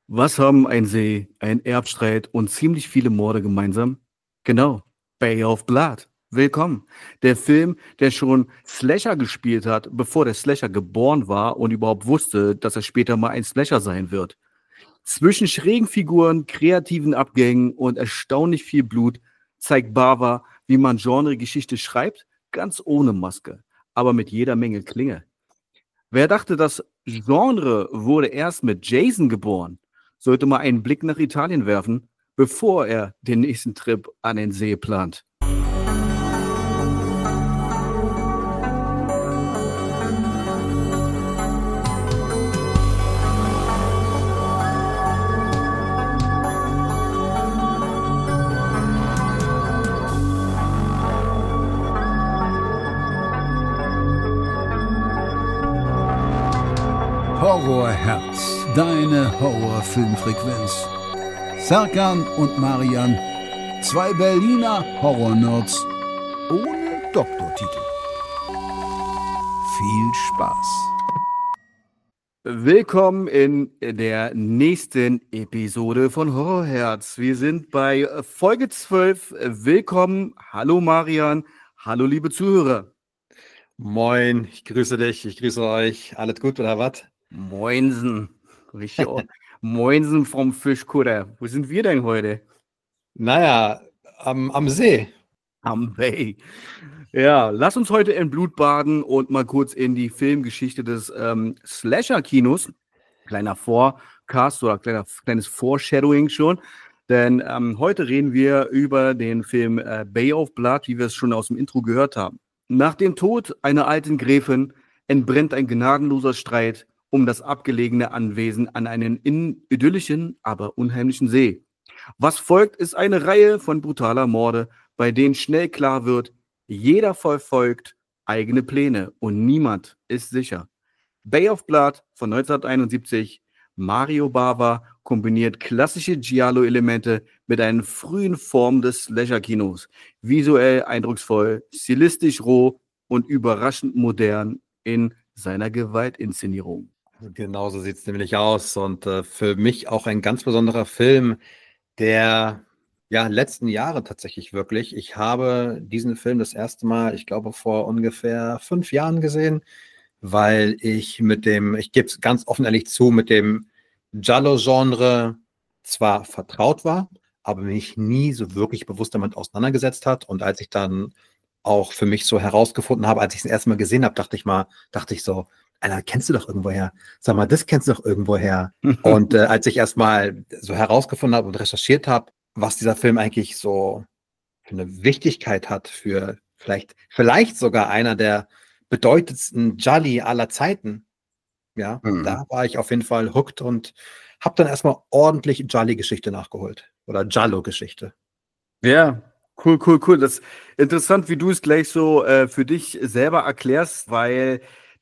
Was haben ein See, ein Erbstreit und ziemlich viele Morde gemeinsam? Genau, Bay of Blood. Willkommen. Der Film, der schon Slasher gespielt hat, bevor der Slasher geboren war und überhaupt wusste, dass er später mal ein Slasher sein wird. Zwischen schrägen Figuren, kreativen Abgängen und erstaunlich viel Blut zeigt Bava, wie man Genregeschichte schreibt, ganz ohne Maske, aber mit jeder Menge Klinge. Wer dachte, das Genre wurde erst mit Jason geboren, sollte mal einen Blick nach Italien werfen, bevor er den nächsten Trip an den See plant. Horrorherz, deine Horrorfilmfrequenz. Serkan und Marian, zwei Berliner Horrornerds ohne Doktortitel. Viel Spaß. Willkommen in der nächsten Episode von Horrorherz. Wir sind bei Folge 12. Willkommen. Hallo Marian. Hallo liebe Zuhörer. Moin, ich grüße dich, ich grüße euch. Alles gut oder was? Moinsen. Richtig. Moinsen vom Fischkutter. Wo sind wir denn heute? Naja, am See. Am Bay. Ja, lass uns heute in Blut baden und mal kurz in die Filmgeschichte des Slasher-Kinos. Kleiner Forecast oder kleines Foreshadowing schon. Denn heute reden wir über den Film Bay of Blood, wie wir es schon aus dem Intro gehört haben. Nach dem Tod einer alten Gräfin entbrennt ein gnadenloser Streit um das abgelegene Anwesen an einen idyllischen, aber unheimlichen See. Was folgt, ist eine Reihe von brutaler Morde, bei denen schnell klar wird, jeder verfolgt eigene Pläne und niemand ist sicher. Bay of Blood von 1971, Mario Bava kombiniert klassische Giallo-Elemente mit einen frühen Formen des Slasher-Kinos. Visuell eindrucksvoll, stilistisch roh und überraschend modern in seiner Gewaltinszenierung. Genau so sieht es nämlich aus. Und für mich auch ein ganz besonderer Film der letzten Jahre tatsächlich wirklich. Ich habe diesen Film das erste Mal, ich glaube, vor ungefähr 5 Jahren gesehen, weil ich gebe es ganz offen ehrlich zu, mit dem Giallo-Genre zwar vertraut war, aber mich nie so wirklich bewusst damit auseinandergesetzt hat. Und als ich dann auch für mich so herausgefunden habe, als ich es das erste Mal gesehen habe, dachte ich so, Alter, kennst du doch irgendwoher? Sag mal, das kennst du doch irgendwoher. Und als ich erstmal so herausgefunden habe und recherchiert habe, was dieser Film eigentlich so für eine Wichtigkeit hat für vielleicht sogar einer der bedeutendsten Gialli aller Zeiten, ja, da war ich auf jeden Fall hooked und habe dann erstmal ordentlich Gialli-Geschichte nachgeholt. Oder Giallo-Geschichte. Ja, cool. Das ist interessant, wie du es gleich so für dich selber erklärst, weil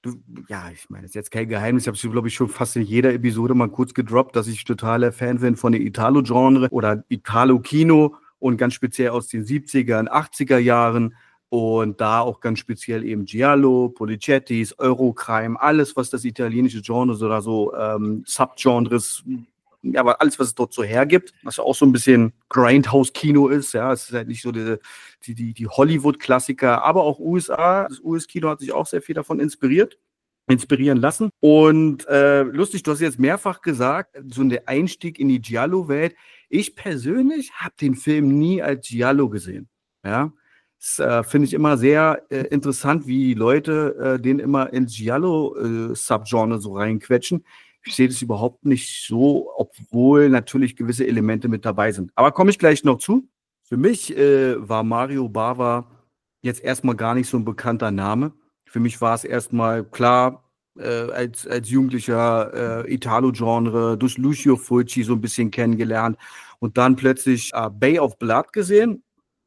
ich meine, das ist jetzt kein Geheimnis, ich habe es, glaube ich, schon fast in jeder Episode mal kurz gedroppt, dass ich totaler Fan bin von dem Italo-Genre oder Italo-Kino und ganz speziell aus den 70er und 80er Jahren und da auch ganz speziell eben Giallo, Policettis, Eurocrime, alles, was das italienische Genre oder so Subgenres, ja, aber alles, was es dort so hergibt, was auch so ein bisschen Grindhouse-Kino ist, ja, es ist halt nicht so die Hollywood-Klassiker, aber auch USA, das US-Kino hat sich auch sehr viel davon inspirieren lassen. Und lustig, du hast jetzt mehrfach gesagt, so der Einstieg in die Giallo-Welt. Ich persönlich habe den Film nie als Giallo gesehen, ja. Das finde ich immer sehr interessant, wie die Leute den immer ins Giallo-Subgenre so reinquetschen. Ich sehe das überhaupt nicht so, obwohl natürlich gewisse Elemente mit dabei sind. Aber komme ich gleich noch zu. Für mich war Mario Bava jetzt erstmal gar nicht so ein bekannter Name. Für mich war es erstmal klar, als Jugendlicher Italo-Genre durch Lucio Fulci so ein bisschen kennengelernt und dann plötzlich Bay of Blood gesehen.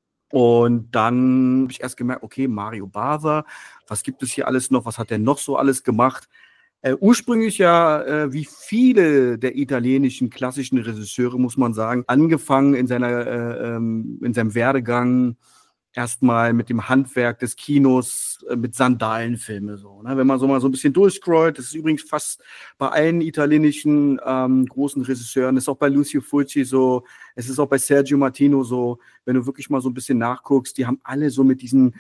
Und dann habe ich erst gemerkt, okay, Mario Bava, was gibt es hier alles noch? Was hat er noch so alles gemacht? Ursprünglich wie viele der italienischen klassischen Regisseure, muss man sagen, angefangen in seinem Werdegang erstmal mit dem Handwerk des Kinos, mit Sandalenfilme so. Ne? Wenn man so mal so ein bisschen durchscrollt, das ist übrigens fast bei allen italienischen großen Regisseuren, das ist auch bei Lucio Fulci so, es ist auch bei Sergio Martino so, wenn du wirklich mal so ein bisschen nachguckst, die haben alle so mit diesen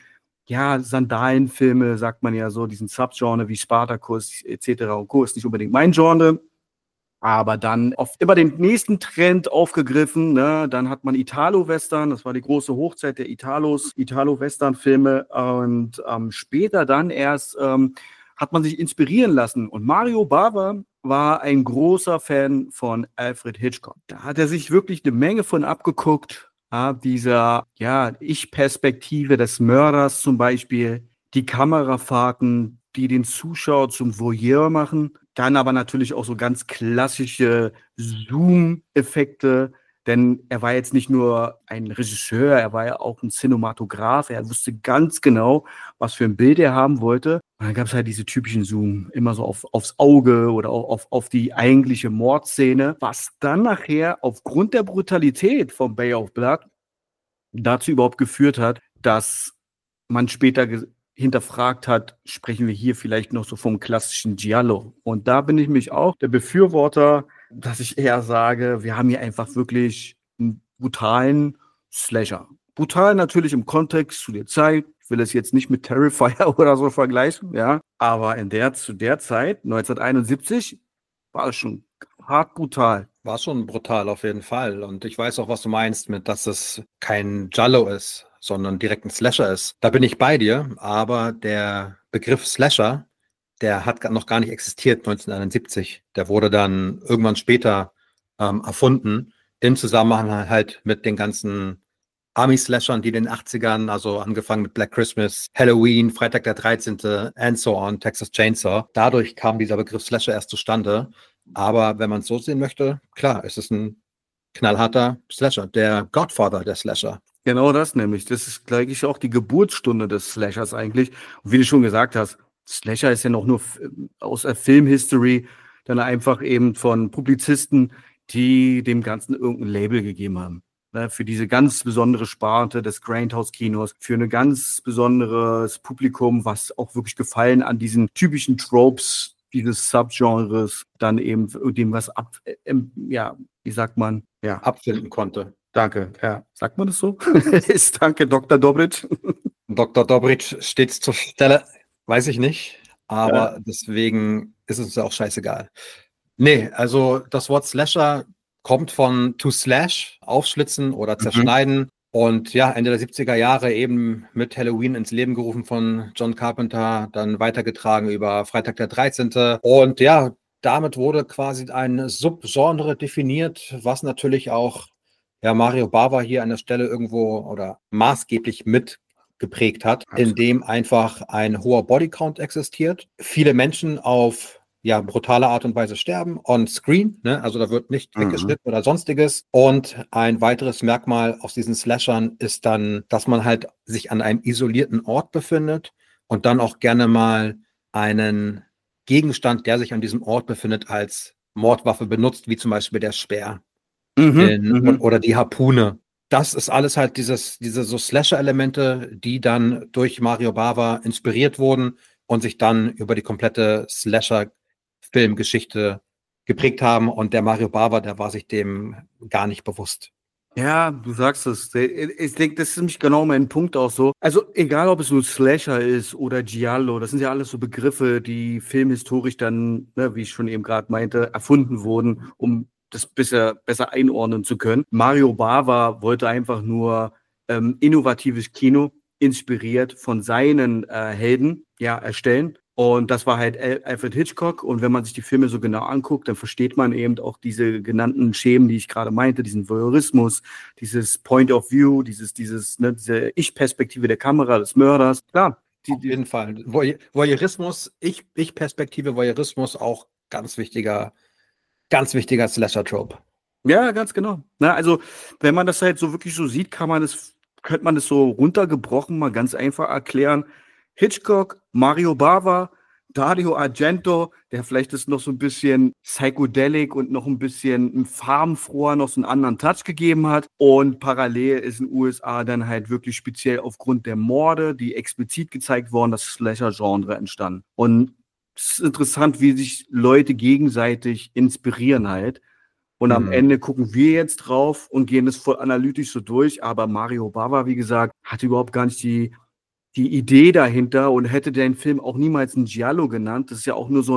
Sandalenfilme, sagt man ja so, diesen Subgenre wie Spartacus etc. und Co. ist nicht unbedingt mein Genre. Aber dann oft immer den nächsten Trend aufgegriffen, ne? Dann hat man Italo-Western, das war die große Hochzeit der Italo-Western-Filme und später dann erst hat man sich inspirieren lassen und Mario Bava war ein großer Fan von Alfred Hitchcock. Da hat er sich wirklich eine Menge von abgeguckt, dieser Ich-Perspektive des Mörders zum Beispiel, die Kamerafahrten, die den Zuschauer zum Voyeur machen. Dann aber natürlich auch so ganz klassische Zoom-Effekte, denn er war jetzt nicht nur ein Regisseur, er war ja auch ein Cinematograph. Er wusste ganz genau, was für ein Bild er haben wollte. Und dann gab es halt diese typischen Zoom, immer so aufs Auge oder auch auf die eigentliche Mordszene, was dann nachher aufgrund der Brutalität von Bay of Blood dazu überhaupt geführt hat, dass man später hinterfragt hat, sprechen wir hier vielleicht noch so vom klassischen Giallo. Und da bin ich mich auch der Befürworter, dass ich eher sage, wir haben hier einfach wirklich einen brutalen Slasher. Brutal natürlich im Kontext zu der Zeit. Ich will es jetzt nicht mit Terrifier oder so vergleichen, ja. Aber zu der Zeit, 1971, war es schon hart brutal. War schon brutal auf jeden Fall. Und ich weiß auch, was du meinst mit, dass es kein Giallo ist, sondern direkt ein Slasher ist. Da bin ich bei dir, aber der Begriff Slasher, der hat noch gar nicht existiert 1971. Der wurde dann irgendwann später erfunden, im Zusammenhang halt mit den ganzen Army-Slashern, die in den 80ern, also angefangen mit Black Christmas, Halloween, Freitag der 13. and so on, Texas Chainsaw. Dadurch kam dieser Begriff Slasher erst zustande. Aber wenn man es so sehen möchte, klar, es ist ein knallharter Slasher, der Godfather der Slasher. Genau das nämlich. Das ist gleich auch die Geburtsstunde des Slashers eigentlich. Und wie du schon gesagt hast, Slasher ist ja noch nur aus der Filmhistory dann einfach eben von Publizisten, die dem Ganzen irgendein Label gegeben haben. Ne, für diese ganz besondere Sparte des Grindhouse-Kinos, für ein ganz besonderes Publikum, was auch wirklich Gefallen an diesen typischen Tropes dieses Subgenres dann eben dem was wie sagt man? Ja. Abfinden konnte. Danke, ja. Sagt man das so? Danke, Dr. Dobritsch. Dr. Dobritsch steht zur Stelle, weiß ich nicht, aber deswegen ist es auch scheißegal. Nee, also das Wort Slasher kommt von to slash, aufschlitzen oder zerschneiden. Und ja, Ende der 70er Jahre eben mit Halloween ins Leben gerufen von John Carpenter, dann weitergetragen über Freitag der 13. Und ja, damit wurde quasi ein Subgenre definiert, was natürlich auch Mario Bava hier an der Stelle irgendwo oder maßgeblich mitgeprägt hat, in dem einfach ein hoher Bodycount existiert. Viele Menschen auf brutale Art und Weise sterben on screen, ne? Also da wird nicht weggeschnitten oder sonstiges. Und ein weiteres Merkmal aus diesen Slashern ist dann, dass man halt sich an einem isolierten Ort befindet und dann auch gerne mal einen Gegenstand, der sich an diesem Ort befindet, als Mordwaffe benutzt, wie zum Beispiel der Speer oder die Harpune. Das ist alles halt diese so Slasher-Elemente, die dann durch Mario Bava inspiriert wurden und sich dann über die komplette Slasher-Filmgeschichte geprägt haben. Und der Mario Bava, der war sich dem gar nicht bewusst. Ja, du sagst es. Ich denke, das ist nämlich genau mein Punkt auch so. Also egal, ob es nun Slasher ist oder Giallo, das sind ja alles so Begriffe, die filmhistorisch dann, ne, wie ich schon eben gerade meinte, erfunden wurden, um das besser einordnen zu können. Mario Bava wollte einfach nur innovatives Kino, inspiriert von seinen Helden, erstellen. Und das war halt Alfred Hitchcock. Und wenn man sich die Filme so genau anguckt, dann versteht man eben auch diese genannten Schemen, die ich gerade meinte, diesen Voyeurismus, dieses Point of View, diese Ich-Perspektive der Kamera des Mörders. Klar. Auf jeden Fall. Voyeurismus, Ich-Perspektive, Voyeurismus, auch ganz wichtiger Slasher-Trope. Ja, ganz genau. Na, also, wenn man das halt so wirklich so sieht, könnte man das so runtergebrochen mal ganz einfach erklären. Hitchcock, Mario Bava, Dario Argento, der vielleicht ist noch so ein bisschen psychedelic und noch ein bisschen farbenfroher, noch so einen anderen Touch gegeben hat. Und parallel ist in den USA dann halt wirklich speziell aufgrund der Morde, die explizit gezeigt wurden, das Slasher-Genre entstanden. Und es ist interessant, wie sich Leute gegenseitig inspirieren halt. Und am Ende gucken wir jetzt drauf und gehen das voll analytisch so durch. Aber Mario Bava, wie gesagt, hatte überhaupt gar nicht die Idee dahinter und hätte den Film auch niemals ein Giallo genannt. Das ist ja auch nur so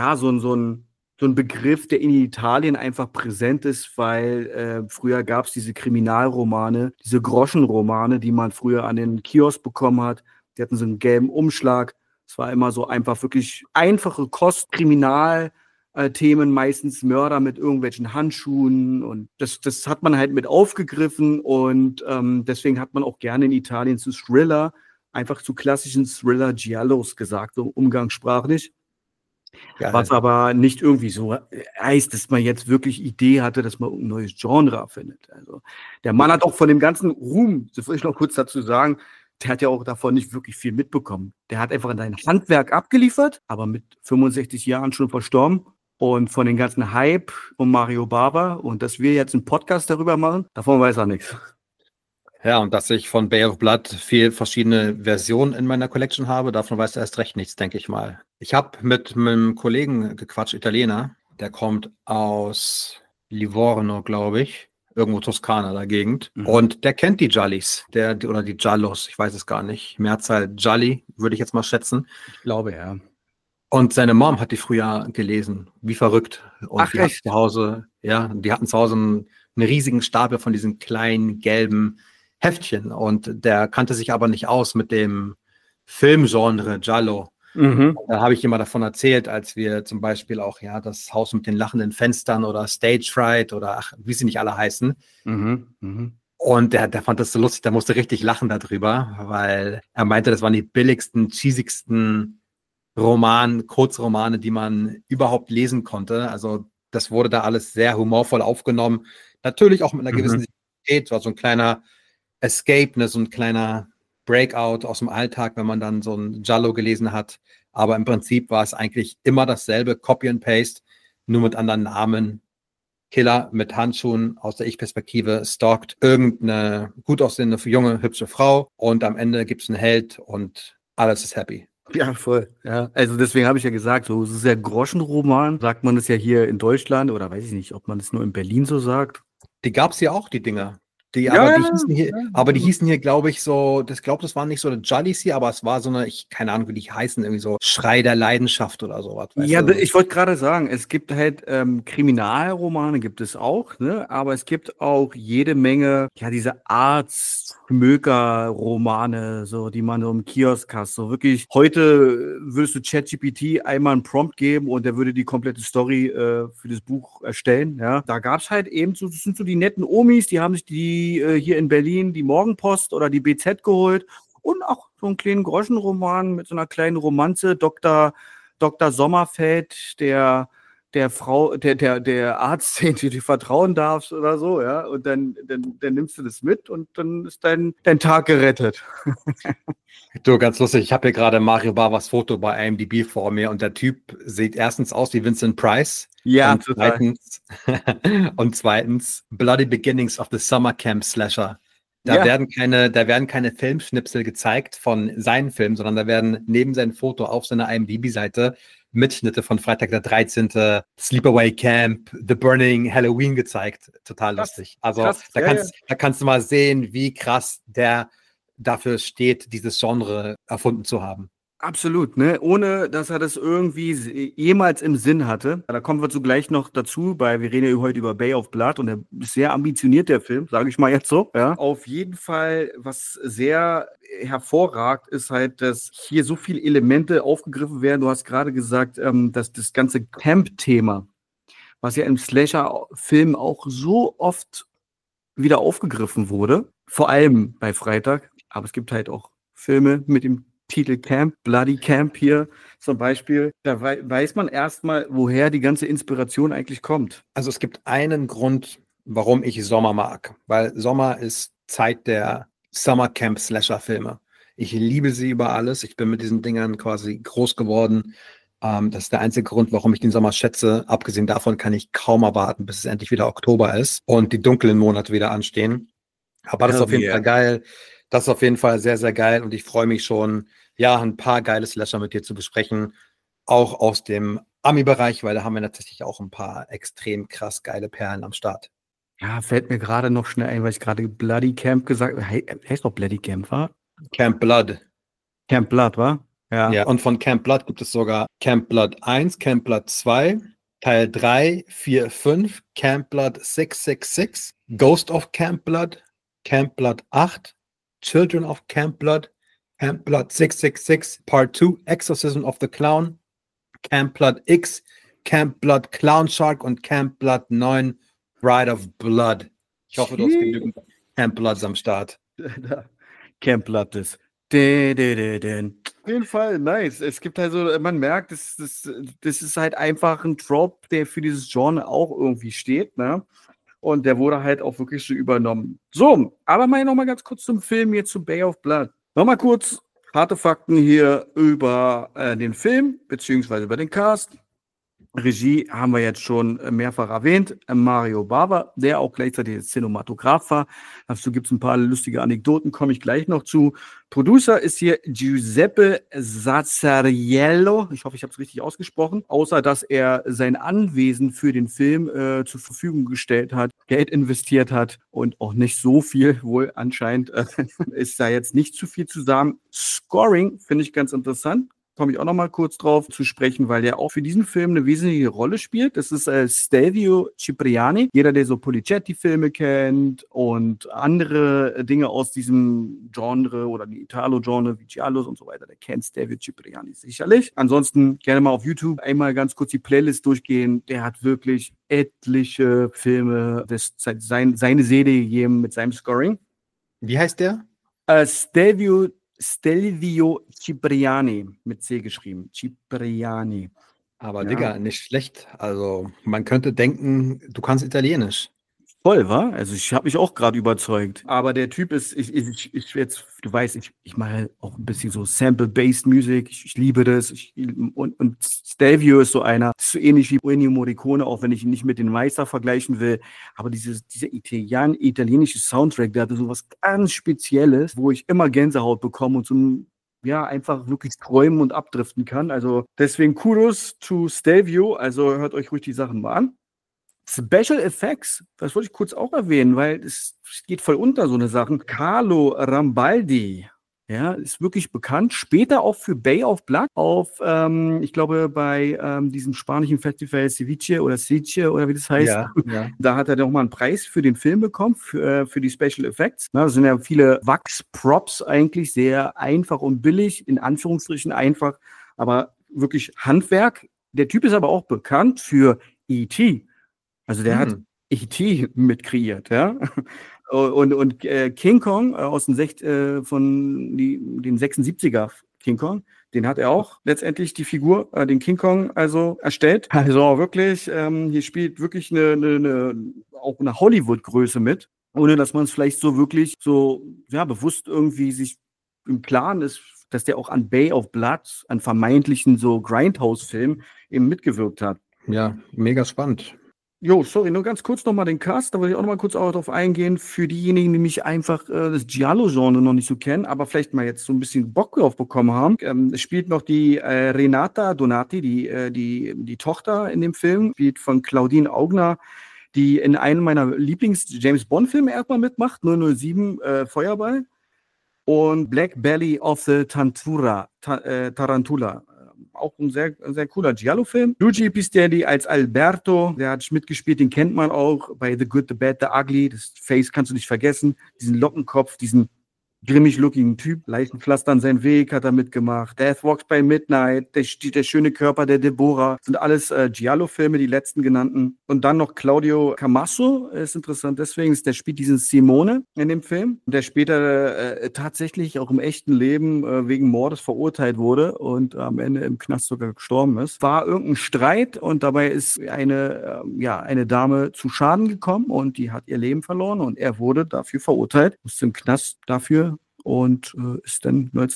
ein Begriff, der in Italien einfach präsent ist, weil früher gab es diese Kriminalromane, diese Groschenromane, die man früher an den Kiosk bekommen hat. Die hatten so einen gelben Umschlag. Es war immer so einfach wirklich einfache Kost, Kriminalthemen, meistens Mörder mit irgendwelchen Handschuhen, und das hat man halt mit aufgegriffen, und deswegen hat man auch gerne in Italien zu Thriller einfach zu klassischen Thriller-Giallos gesagt, so umgangssprachlich. Geil. Was aber nicht irgendwie so heißt, dass man jetzt wirklich Idee hatte, dass man ein neues Genre erfindet. Also der Mann hat auch von dem ganzen Ruhm, das will ich noch kurz dazu sagen, der hat ja auch davon nicht wirklich viel mitbekommen. Der hat einfach sein Handwerk abgeliefert, aber mit 65 Jahren schon verstorben. Und von den ganzen Hype um Mario Bava und dass wir jetzt einen Podcast darüber machen, davon weiß er nichts. Ja, und dass ich von Bay of Blood viel verschiedene Versionen in meiner Collection habe, davon weiß er erst recht nichts, denke ich mal. Ich habe mit einem Kollegen gequatscht, Italiener, der kommt aus Livorno, glaube ich, irgendwo Toskana, der Gegend. Und der kennt die Giallis, oder die Giallos, ich weiß es gar nicht. Mehrzahl Gialli, würde ich jetzt mal schätzen. Ich glaube, ja. Und seine Mom hat die früher gelesen, wie verrückt. Und Ach, die hat echt? zu Hause, ja, die hatten zu Hause einen riesigen Stapel von diesen kleinen gelben Heftchen, und der kannte sich aber nicht aus mit dem Filmgenre Giallo. Da habe ich immer davon erzählt, als wir zum Beispiel auch das Haus mit den lachenden Fenstern oder Stage Fright oder wie sie nicht alle heißen. Und der fand das so lustig, der musste richtig lachen darüber, weil er meinte, das waren die billigsten, cheesigsten Kurzromane, die man überhaupt lesen konnte. Also das wurde da alles sehr humorvoll aufgenommen. Natürlich auch mit einer gewissen Seriosität, war so ein kleiner Escape, so ein kleiner Breakout aus dem Alltag, wenn man dann so ein Giallo gelesen hat. Aber im Prinzip war es eigentlich immer dasselbe, Copy and Paste, nur mit anderen Namen. Killer mit Handschuhen aus der Ich-Perspektive stalkt irgendeine gut aussehende, junge, hübsche Frau, und am Ende gibt es einen Held und alles ist happy. Ja, voll. Ja, also deswegen habe ich ja gesagt, so es ist ja Groschenroman, sagt man es ja hier in Deutschland, oder weiß ich nicht, ob man es nur in Berlin so sagt. Die gab es ja auch, die Dinger. Die hießen hier, glaube ich, so, das waren nicht so eine Giallis hier, aber es war so eine, keine Ahnung, wie die heißen, irgendwie so Schrei der Leidenschaft oder sowas. Ja, ich wollte gerade sagen, es gibt halt Kriminalromane gibt es auch, ne? Aber es gibt auch jede Menge, diese Arzt-Schmöker-Romane, so, die man so im Kiosk hast. So wirklich, heute würdest du ChatGPT einmal einen Prompt geben und der würde die komplette Story für das Buch erstellen, ja. Da gab es halt eben so, das sind so die netten Omis, die haben sich hier in Berlin die Morgenpost oder die BZ geholt und auch so einen kleinen Groschenroman mit so einer kleinen Romanze, Dr. Sommerfeld, der Arzt, den du dir vertrauen darfst oder so, ja, und dann nimmst du das mit und dann ist dein Tag gerettet. Du, ganz lustig, ich habe hier gerade Mario Bavas Foto bei IMDb vor mir, und der Typ sieht erstens aus wie Vincent Price. Ja, und zweitens Bloody Beginnings of the Summer Camp Slasher. Da werden keine Filmschnipsel gezeigt von seinen Filmen, sondern da werden neben seinem Foto auf seiner IMDb-Seite Mitschnitte von Freitag der 13., Sleepaway Camp, The Burning, Halloween gezeigt. Total lustig. Also da kannst du mal sehen, wie krass der dafür steht, dieses Genre erfunden zu haben. Absolut, ne? Ohne, dass er das irgendwie jemals im Sinn hatte. Da kommen wir zugleich noch dazu, weil wir reden ja heute über Bay of Blood, und der ist sehr ambitioniert, der Film, sage ich mal jetzt so. Ja. Auf jeden Fall, was sehr hervorragt, ist halt, dass hier so viele Elemente aufgegriffen werden. Du hast gerade gesagt, dass das ganze Camp-Thema, was ja im Slasher-Film auch so oft wieder aufgegriffen wurde, vor allem bei Freitag, aber es gibt halt auch Filme mit dem Titel Camp, Bloody Camp hier zum Beispiel, da weiß man erstmal, woher die ganze Inspiration eigentlich kommt. Also es gibt einen Grund, warum ich Sommer mag, weil Sommer ist Zeit der Summer Camp Slasher Filme. Ich liebe sie über alles. Ich bin mit diesen Dingern quasi groß geworden. Das ist der einzige Grund, warum ich den Sommer schätze. Abgesehen davon kann ich kaum erwarten, bis es endlich wieder Oktober ist und die dunklen Monate wieder anstehen. Aber das ist auf jeden Fall geil. Das ist auf jeden Fall sehr, sehr geil und ich freue mich schon, ja, ein paar geile Slasher mit dir zu besprechen. Auch aus dem Ami-Bereich, weil da haben wir tatsächlich auch ein paar extrem krass geile Perlen am Start. Ja, fällt mir gerade noch schnell ein, weil ich gerade Bloody Camp gesagt habe. Heißt doch Bloody Camp, war? Camp Blood. Camp Blood, war? Ja. Ja, und von Camp Blood gibt es sogar Camp Blood 1, Camp Blood 2, Teil 3, 4, 5, Camp Blood 666, Ghost of Camp Blood 8, Children of Camp Blood 666, Part 2, Exorcism of the Clown, Camp Blood X, Camp Blood Clown Shark und Camp Blood 9, Bride of Blood. Ich hoffe, du hast genügend Camp Bloods am Start. Camp Blood ist. Auf jeden Fall, nice. Es gibt halt so, man merkt, das ist halt einfach ein Trope, der für dieses Genre auch irgendwie steht, ne? Und der wurde halt auch wirklich so übernommen. So, aber mal nochmal ganz kurz zum Film, jetzt zu Bay of Blood. Nochmal kurz harte Fakten hier über den Film, beziehungsweise über den Cast. Regie haben wir jetzt schon mehrfach erwähnt, Mario Bava, der auch gleichzeitig Cinematograf war. Dazu gibt es ein paar lustige Anekdoten, komme ich gleich noch zu. Producer ist hier Giuseppe Zazzariello, ich hoffe, ich habe es richtig ausgesprochen, außer dass er sein Anwesen für den Film zur Verfügung gestellt hat, Geld investiert hat und auch nicht so viel, wohl anscheinend ist da jetzt nicht zu viel zu sagen. Scoring finde ich ganz interessant. Komme ich auch noch mal kurz drauf zu sprechen, weil der auch für diesen Film eine wesentliche Rolle spielt. Das ist Stelvio Cipriani. Jeder, der so Policetti-Filme kennt und andere Dinge aus diesem Genre oder die Italo-Genre wie Giallos und so weiter, der kennt Stelvio Cipriani sicherlich. Ansonsten gerne mal auf YouTube einmal ganz kurz die Playlist durchgehen. Der hat wirklich etliche Filme, seine Seele gegeben mit seinem Scoring. Wie heißt der? Stelvio Cipriani, mit C geschrieben. Cipriani. Aber ja. Digga, nicht schlecht. Also man könnte denken, du kannst Italienisch. Voll, wa? Also ich habe mich auch gerade überzeugt. Aber der Typ ist, ich jetzt, du weißt, ich mache auch ein bisschen so Sample-Based Music. Ich liebe das. Und Stelvio ist so einer, ist so ähnlich wie Ennio Morricone, auch wenn ich ihn nicht mit den Meister vergleichen will. Aber dieser italienische Soundtrack, der hatte so was ganz Spezielles, wo ich immer Gänsehaut bekomme und so ein, ja, einfach wirklich träumen und abdriften kann. Also deswegen Kudos to Stelvio. Also hört euch ruhig die Sachen mal an. Special Effects, das wollte ich kurz auch erwähnen, weil es geht voll unter, so eine Sachen. Carlo Rambaldi, ja, ist wirklich bekannt. Später auch für Bay of Blood auf, ich glaube, bei diesem spanischen Festival Ceviche oder wie das heißt. Ja, ja. Da hat er nochmal einen Preis für den Film bekommen, für die Special Effects. Das sind ja viele Wachs-Props eigentlich, sehr einfach und billig, in Anführungsstrichen einfach, aber wirklich Handwerk. Der Typ ist aber auch bekannt für E.T., also der hat E.T. mit kreiert, ja. Und King Kong aus den 76er King Kong, den hat er auch letztendlich die Figur, den King Kong, also erstellt. Also wirklich, hier spielt wirklich auch eine Hollywood-Größe mit, ohne dass man es vielleicht so wirklich so, ja, bewusst irgendwie sich im Klaren ist, dass der auch an Bay of Blood, an vermeintlichen so Grindhouse-Filmen eben mitgewirkt hat. Ja, mega spannend. Jo, sorry, nur ganz kurz nochmal den Cast, da wollte ich auch nochmal kurz darauf eingehen, für diejenigen, die mich einfach das Giallo-Genre noch nicht so kennen, aber vielleicht mal jetzt so ein bisschen Bock drauf bekommen haben. Es spielt noch die Renata Donati, die Tochter in dem Film, spielt von Claudine Augner, die in einem meiner Lieblings-James-Bond-Filme erstmal mitmacht, 007 Feuerball und Black Belly of the Tarantula. Auch ein sehr, sehr cooler Giallo-Film. Luigi Pistelli als Alberto, der hat mitgespielt, den kennt man auch bei The Good, The Bad, The Ugly. Das Face kannst du nicht vergessen. Diesen Lockenkopf, diesen grimmig-lookigen Typ. Leichenpflaster an seinen Weg hat er mitgemacht. Death Walks by Midnight, der schöne Körper der Deborah. Sind alles Giallo-Filme, die letzten genannten. Und dann noch Claudio Camasso, ist interessant. Deswegen der spielt diesen Simone in dem Film. Der später tatsächlich auch im echten Leben wegen Mordes verurteilt wurde und am Ende im Knast sogar gestorben ist. War irgendein Streit und dabei ist eine Dame zu Schaden gekommen und die hat ihr Leben verloren und er wurde dafür verurteilt, musste im Knast dafür und ist dann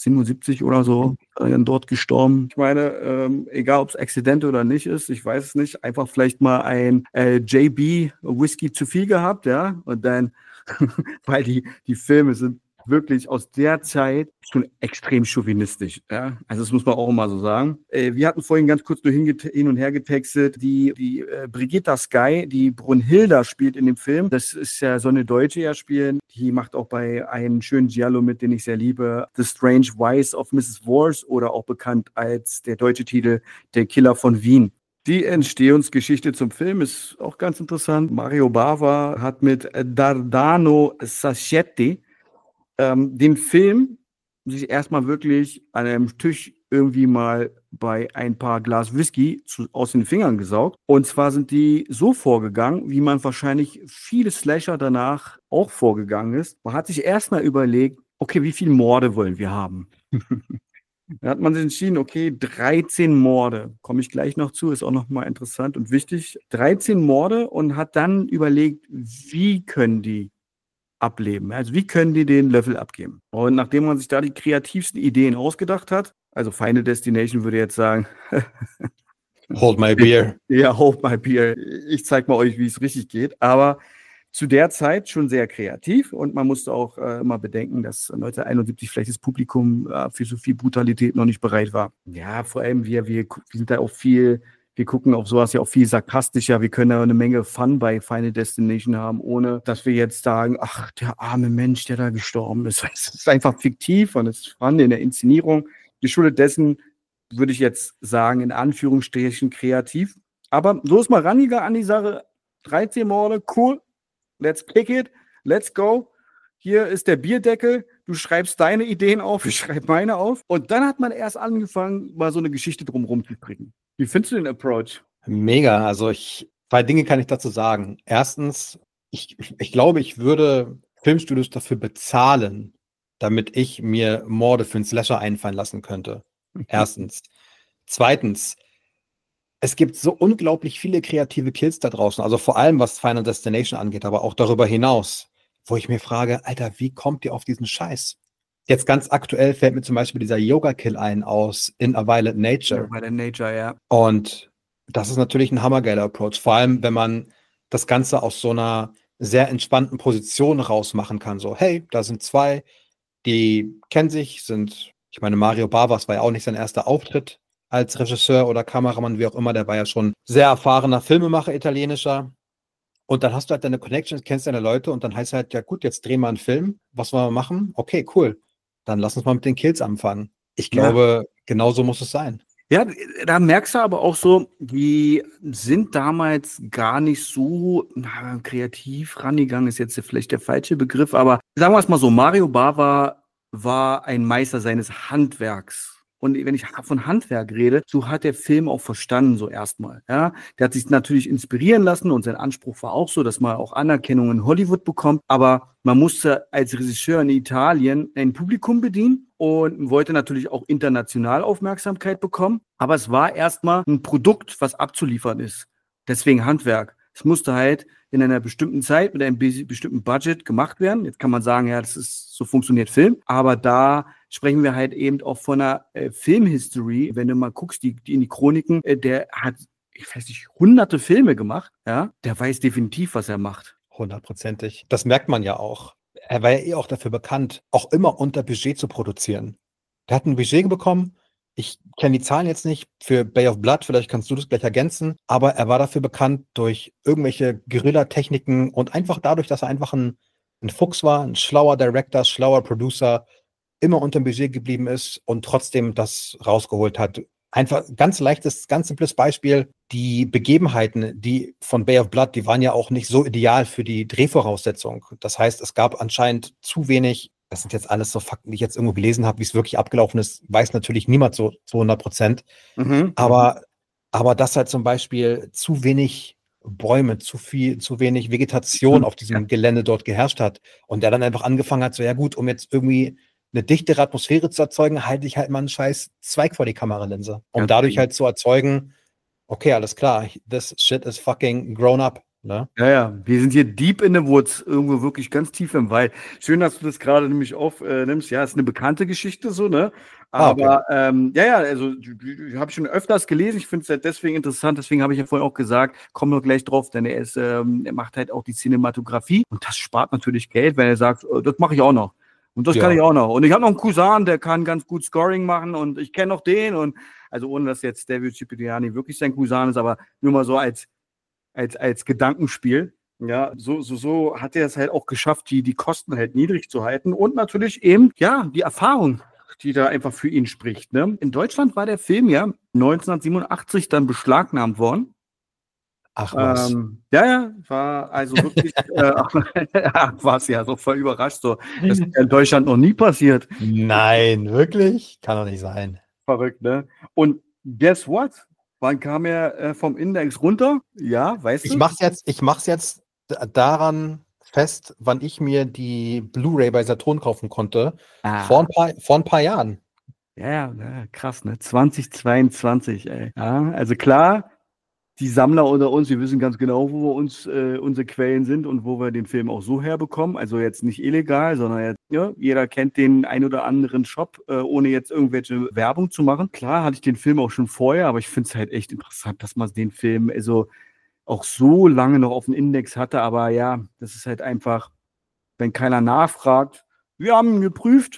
77 oder so, dann dort gestorben. Ich meine, egal ob es Accident oder nicht ist, ich weiß es nicht, einfach vielleicht mal ein JB Whisky zu viel gehabt, ja, und dann, weil die Filme sind wirklich aus der Zeit schon extrem chauvinistisch. Ja? Also das muss man auch immer so sagen. Wir hatten vorhin ganz kurz nur hin und her getextet. Die Brigitta Sky, die Brunhilda spielt in dem Film. Das ist ja so eine Deutsche ja spielen. Die macht auch bei einem schönen Giallo mit, den ich sehr liebe. The Strange Wives of Mrs. Wars oder auch bekannt als der deutsche Titel Der Killer von Wien. Die Entstehungsgeschichte zum Film ist auch ganz interessant. Mario Bava hat mit Dardano Sacchetti den Film sich erstmal wirklich an einem Tisch irgendwie mal bei ein paar Glas Whisky aus den Fingern gesaugt. Und zwar sind die so vorgegangen, wie man wahrscheinlich viele Slasher danach auch vorgegangen ist. Man hat sich erstmal überlegt, okay, wie viele Morde wollen wir haben? Da hat man sich entschieden, okay, 13 Morde, komme ich gleich noch zu, ist auch nochmal interessant und wichtig. 13 Morde und hat dann überlegt, wie können die ableben. Also wie können die den Löffel abgeben? Und nachdem man sich da die kreativsten Ideen ausgedacht hat, also Final Destination würde jetzt sagen, Hold my beer. Ja, hold my beer. Ich zeige mal euch, wie es richtig geht. Aber zu der Zeit schon sehr kreativ und man musste auch immer bedenken, dass 1971 vielleicht das Publikum für so viel Brutalität noch nicht bereit war. Ja, vor allem wir sind da auch viel. Wir gucken auf sowas ja auch viel sarkastischer. Wir können da eine Menge Fun bei Final Destination haben, ohne dass wir jetzt sagen, ach, der arme Mensch, der da gestorben ist. Es ist einfach fiktiv und es ist Fun in der Inszenierung. Geschuldet dessen würde ich jetzt sagen, in Anführungsstrichen kreativ. Aber so ist man rangegangen an die Sache. 13 Morde, cool. Let's kick it. Let's go. Hier ist der Bierdeckel. Du schreibst deine Ideen auf, ich schreibe meine auf. Und dann hat man erst angefangen, mal so eine Geschichte drumherum zu kriegen. Wie findest du den Approach? Mega. Also zwei Dinge kann ich dazu sagen. Erstens, ich glaube, ich würde Filmstudios dafür bezahlen, damit ich mir Morde für einen Slasher einfallen lassen könnte. Erstens. Zweitens, es gibt so unglaublich viele kreative Kills da draußen, also vor allem was Final Destination angeht, aber auch darüber hinaus, wo ich mir frage, Alter, wie kommt ihr auf diesen Scheiß? Jetzt ganz aktuell fällt mir zum Beispiel dieser Yoga-Kill ein aus In a Violent Nature. Violent Nature, ja. Und das ist natürlich ein hammergeiler Approach, vor allem, wenn man das Ganze aus so einer sehr entspannten Position rausmachen kann. So, hey, da sind zwei, die kennen sich, ich meine, Mario Bava war ja auch nicht sein erster Auftritt als Regisseur oder Kameramann, wie auch immer, der war ja schon sehr erfahrener Filmemacher, italienischer. Und dann hast du halt deine Connections, kennst deine Leute und dann heißt halt, ja gut, jetzt drehen wir einen Film, was wollen wir machen? Okay, cool. Dann lass uns mal mit den Kills anfangen. Ich glaube, genau so muss es sein. Ja, da merkst du aber auch so, die sind damals gar nicht so kreativ rangegangen, ist jetzt vielleicht der falsche Begriff, aber sagen wir es mal so, Mario Bava war ein Meister seines Handwerks. Und wenn ich von Handwerk rede, so hat der Film auch verstanden, so erstmal. Ja? Der hat sich natürlich inspirieren lassen und sein Anspruch war auch so, dass man auch Anerkennung in Hollywood bekommt. Aber man musste als Regisseur in Italien ein Publikum bedienen und wollte natürlich auch international Aufmerksamkeit bekommen. Aber es war erstmal ein Produkt, was abzuliefern ist. Deswegen Handwerk. Es musste halt in einer bestimmten Zeit mit einem bestimmten Budget gemacht werden. Jetzt kann man sagen, ja, so funktioniert Film. Aber da sprechen wir halt eben auch von einer Filmhistory. Wenn du mal guckst, in die Chroniken, der hat, ich weiß nicht, hunderte Filme gemacht. Ja, der weiß definitiv, was er macht. 100%. Das merkt man ja auch. Er war ja eh auch dafür bekannt, auch immer unter Budget zu produzieren. Der hat ein Budget bekommen. Ich kenne die Zahlen jetzt nicht für Bay of Blood, vielleicht kannst du das gleich ergänzen, aber er war dafür bekannt durch irgendwelche Guerilla-Techniken und einfach dadurch, dass er einfach ein Fuchs war, ein schlauer Director, schlauer Producer, immer unter dem Budget geblieben ist und trotzdem das rausgeholt hat. Einfach ganz leichtes, ganz simples Beispiel. Die Begebenheiten, die von Bay of Blood, die waren ja auch nicht so ideal für die Drehvoraussetzung. Das heißt, es gab anscheinend zu wenig. Das sind jetzt alles so Fakten, die ich jetzt irgendwo gelesen habe, wie es wirklich abgelaufen ist, weiß natürlich niemand so zu 100%. Aber dass halt zum Beispiel zu wenig Bäume, zu wenig Vegetation auf diesem Gelände dort geherrscht hat und der dann einfach angefangen hat, so ja gut, um jetzt irgendwie eine dichtere Atmosphäre zu erzeugen, halte ich halt mal einen scheiß Zweig vor die Kameralinse, um dadurch halt zu erzeugen, okay, alles klar, this shit is fucking grown up. Ne? Ja, wir sind hier deep in the woods, irgendwo wirklich ganz tief im Wald. Schön, dass du das gerade nämlich aufnimmst. Ja, ist eine bekannte Geschichte so, ne? Okay. Aber also habe ich schon öfters gelesen. Ich finde es halt deswegen interessant. Deswegen habe ich ja vorhin auch gesagt, komm nur gleich drauf, denn er macht halt auch die Cinematografie und das spart natürlich Geld, wenn er sagt, das mache ich auch noch. Und das kann ich auch noch. Und ich habe noch einen Cousin, der kann ganz gut Scoring machen und ich kenne noch den und also ohne dass jetzt David Cipriani wirklich sein Cousin ist, aber nur mal so als Gedankenspiel. Ja, so hat er es halt auch geschafft, die Kosten halt niedrig zu halten und natürlich eben, ja, die Erfahrung, die da einfach für ihn spricht. Ne? In Deutschland war der Film ja 1987 dann beschlagnahmt worden. Ach was. War also wirklich, war es ja so voll überrascht, so. Das ist ja in Deutschland noch nie passiert. Nein, wirklich? Kann doch nicht sein. Verrückt, ne? Und guess what? Wann kam er vom Index runter? Ja, weißt du? Ich mach's jetzt daran fest, wann ich mir die Blu-ray bei Saturn kaufen konnte. Vor ein paar Jahren. Ja, krass, ne? 2022, ey. Ja, also klar, die Sammler unter uns, wir wissen ganz genau, wo wir uns unsere Quellen sind und wo wir den Film auch so herbekommen. Also jetzt nicht illegal, sondern jetzt, ja, jeder kennt den ein oder anderen Shop, ohne jetzt irgendwelche Werbung zu machen. Klar hatte ich den Film auch schon vorher, aber ich finde es halt echt interessant, dass man den Film also auch so lange noch auf dem Index hatte. Aber ja, das ist halt einfach, wenn keiner nachfragt. Wir haben ihn geprüft,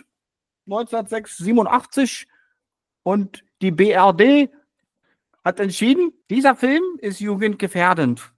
1987 und die BRD hat entschieden, dieser Film ist jugendgefährdend.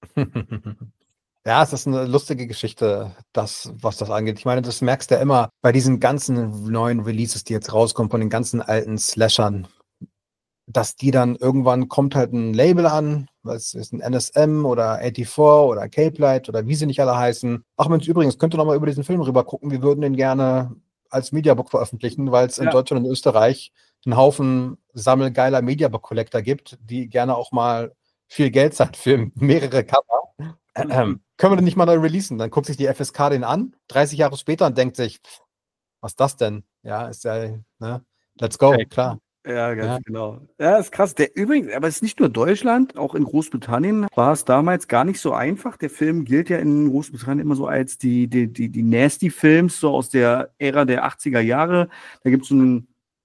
Ja, es ist eine lustige Geschichte, was das angeht. Ich meine, das merkst du ja immer bei diesen ganzen neuen Releases, die jetzt rauskommen, von den ganzen alten Slashern, dass die dann irgendwann kommt halt ein Label an, was ist ein NSM oder 84 oder Cape Light oder wie sie nicht alle heißen. Ach Mensch, übrigens, könnt ihr noch mal über diesen Film rüber gucken. Wir würden den gerne als Mediabook veröffentlichen, weil es in Deutschland und Österreich einen Haufen sammelgeiler Mediabook-Collector gibt, die gerne auch mal viel Geld zahlen für mehrere Cover. Können wir den nicht mal neu releasen? Dann guckt sich die FSK den an, 30 Jahre später und denkt sich, was ist das denn? Ja, ist ja, ne? Let's go, klar. Ja, ganz genau. Ja, ist krass. Übrigens, aber es ist nicht nur Deutschland, auch in Großbritannien war es damals gar nicht so einfach. Der Film gilt ja in Großbritannien immer so als die Nasty-Films, so aus der Ära der 80er Jahre. Da gibt es so eine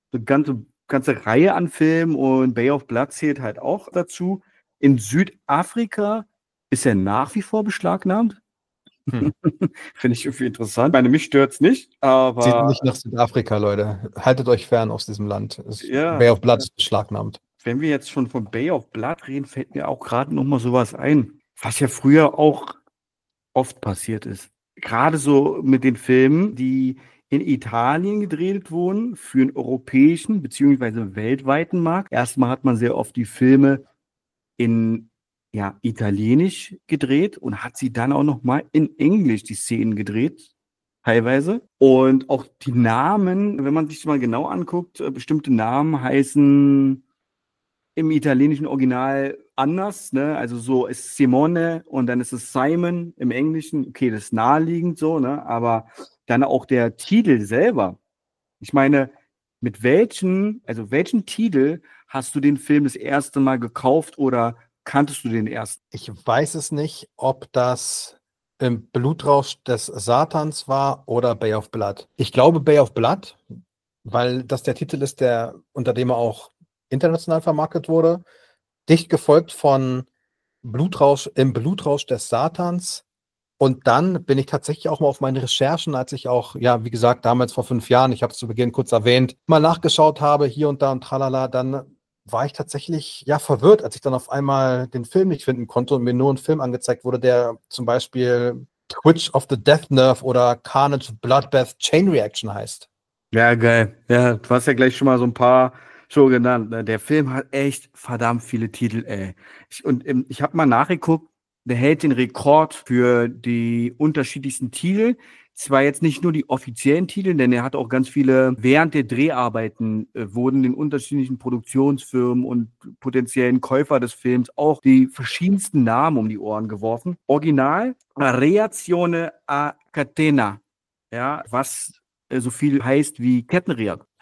ganze Reihe an Filmen und Bay of Blood zählt halt auch dazu. In Südafrika ist er nach wie vor beschlagnahmt. Finde ich irgendwie interessant. Ich meine, mich stört es nicht, aber. Zieht nicht nach Südafrika, Leute. Haltet euch fern aus diesem Land. Bay of Blood ist beschlagnahmt. Wenn wir jetzt schon von Bay of Blood reden, fällt mir auch gerade noch mal sowas ein, was ja früher auch oft passiert ist. Gerade so mit den Filmen, die in Italien gedreht wurden, für einen europäischen bzw. weltweiten Markt. Erstmal hat man sehr oft die Filme in Italienisch gedreht und hat sie dann auch noch mal in Englisch die Szenen gedreht, teilweise. Und auch die Namen, wenn man sich mal genau anguckt, bestimmte Namen heißen im italienischen Original anders, ne? Also so ist Simone und dann ist es Simon im Englischen. Okay, das ist naheliegend so, ne? Aber dann auch der Titel selber. Ich meine, mit welchen Titel hast du den Film das erste Mal gekauft oder kanntest du den ersten? Ich weiß es nicht, ob das im Blutrausch des Satans war oder Bay of Blood. Ich glaube Bay of Blood, weil das der Titel ist, unter dem er auch international vermarktet wurde. Dicht gefolgt von Im Blutrausch des Satans. Und dann bin ich tatsächlich auch mal auf meine Recherchen, als ich auch, wie gesagt, damals vor 5 Jahren, ich habe es zu Beginn kurz erwähnt, mal nachgeschaut habe, hier und da und tralala, dann war ich tatsächlich verwirrt, als ich dann auf einmal den Film nicht finden konnte und mir nur ein Film angezeigt wurde, der zum Beispiel Twitch of the Death Nerve oder Carnage Bloodbath Chain Reaction heißt. Ja, geil. Ja, du hast ja gleich schon mal so ein paar schon genannt. Ne? Der Film hat echt verdammt viele Titel, ey. Ich habe mal nachgeguckt, der hält den Rekord für die unterschiedlichsten Titel. Zwar jetzt nicht nur die offiziellen Titel, denn er hat auch ganz viele, während der Dreharbeiten wurden den unterschiedlichen Produktionsfirmen und potenziellen Käufer des Films auch die verschiedensten Namen um die Ohren geworfen. Original, Reazione a Catena, ja, was so viel heißt wie Kettenreaktion.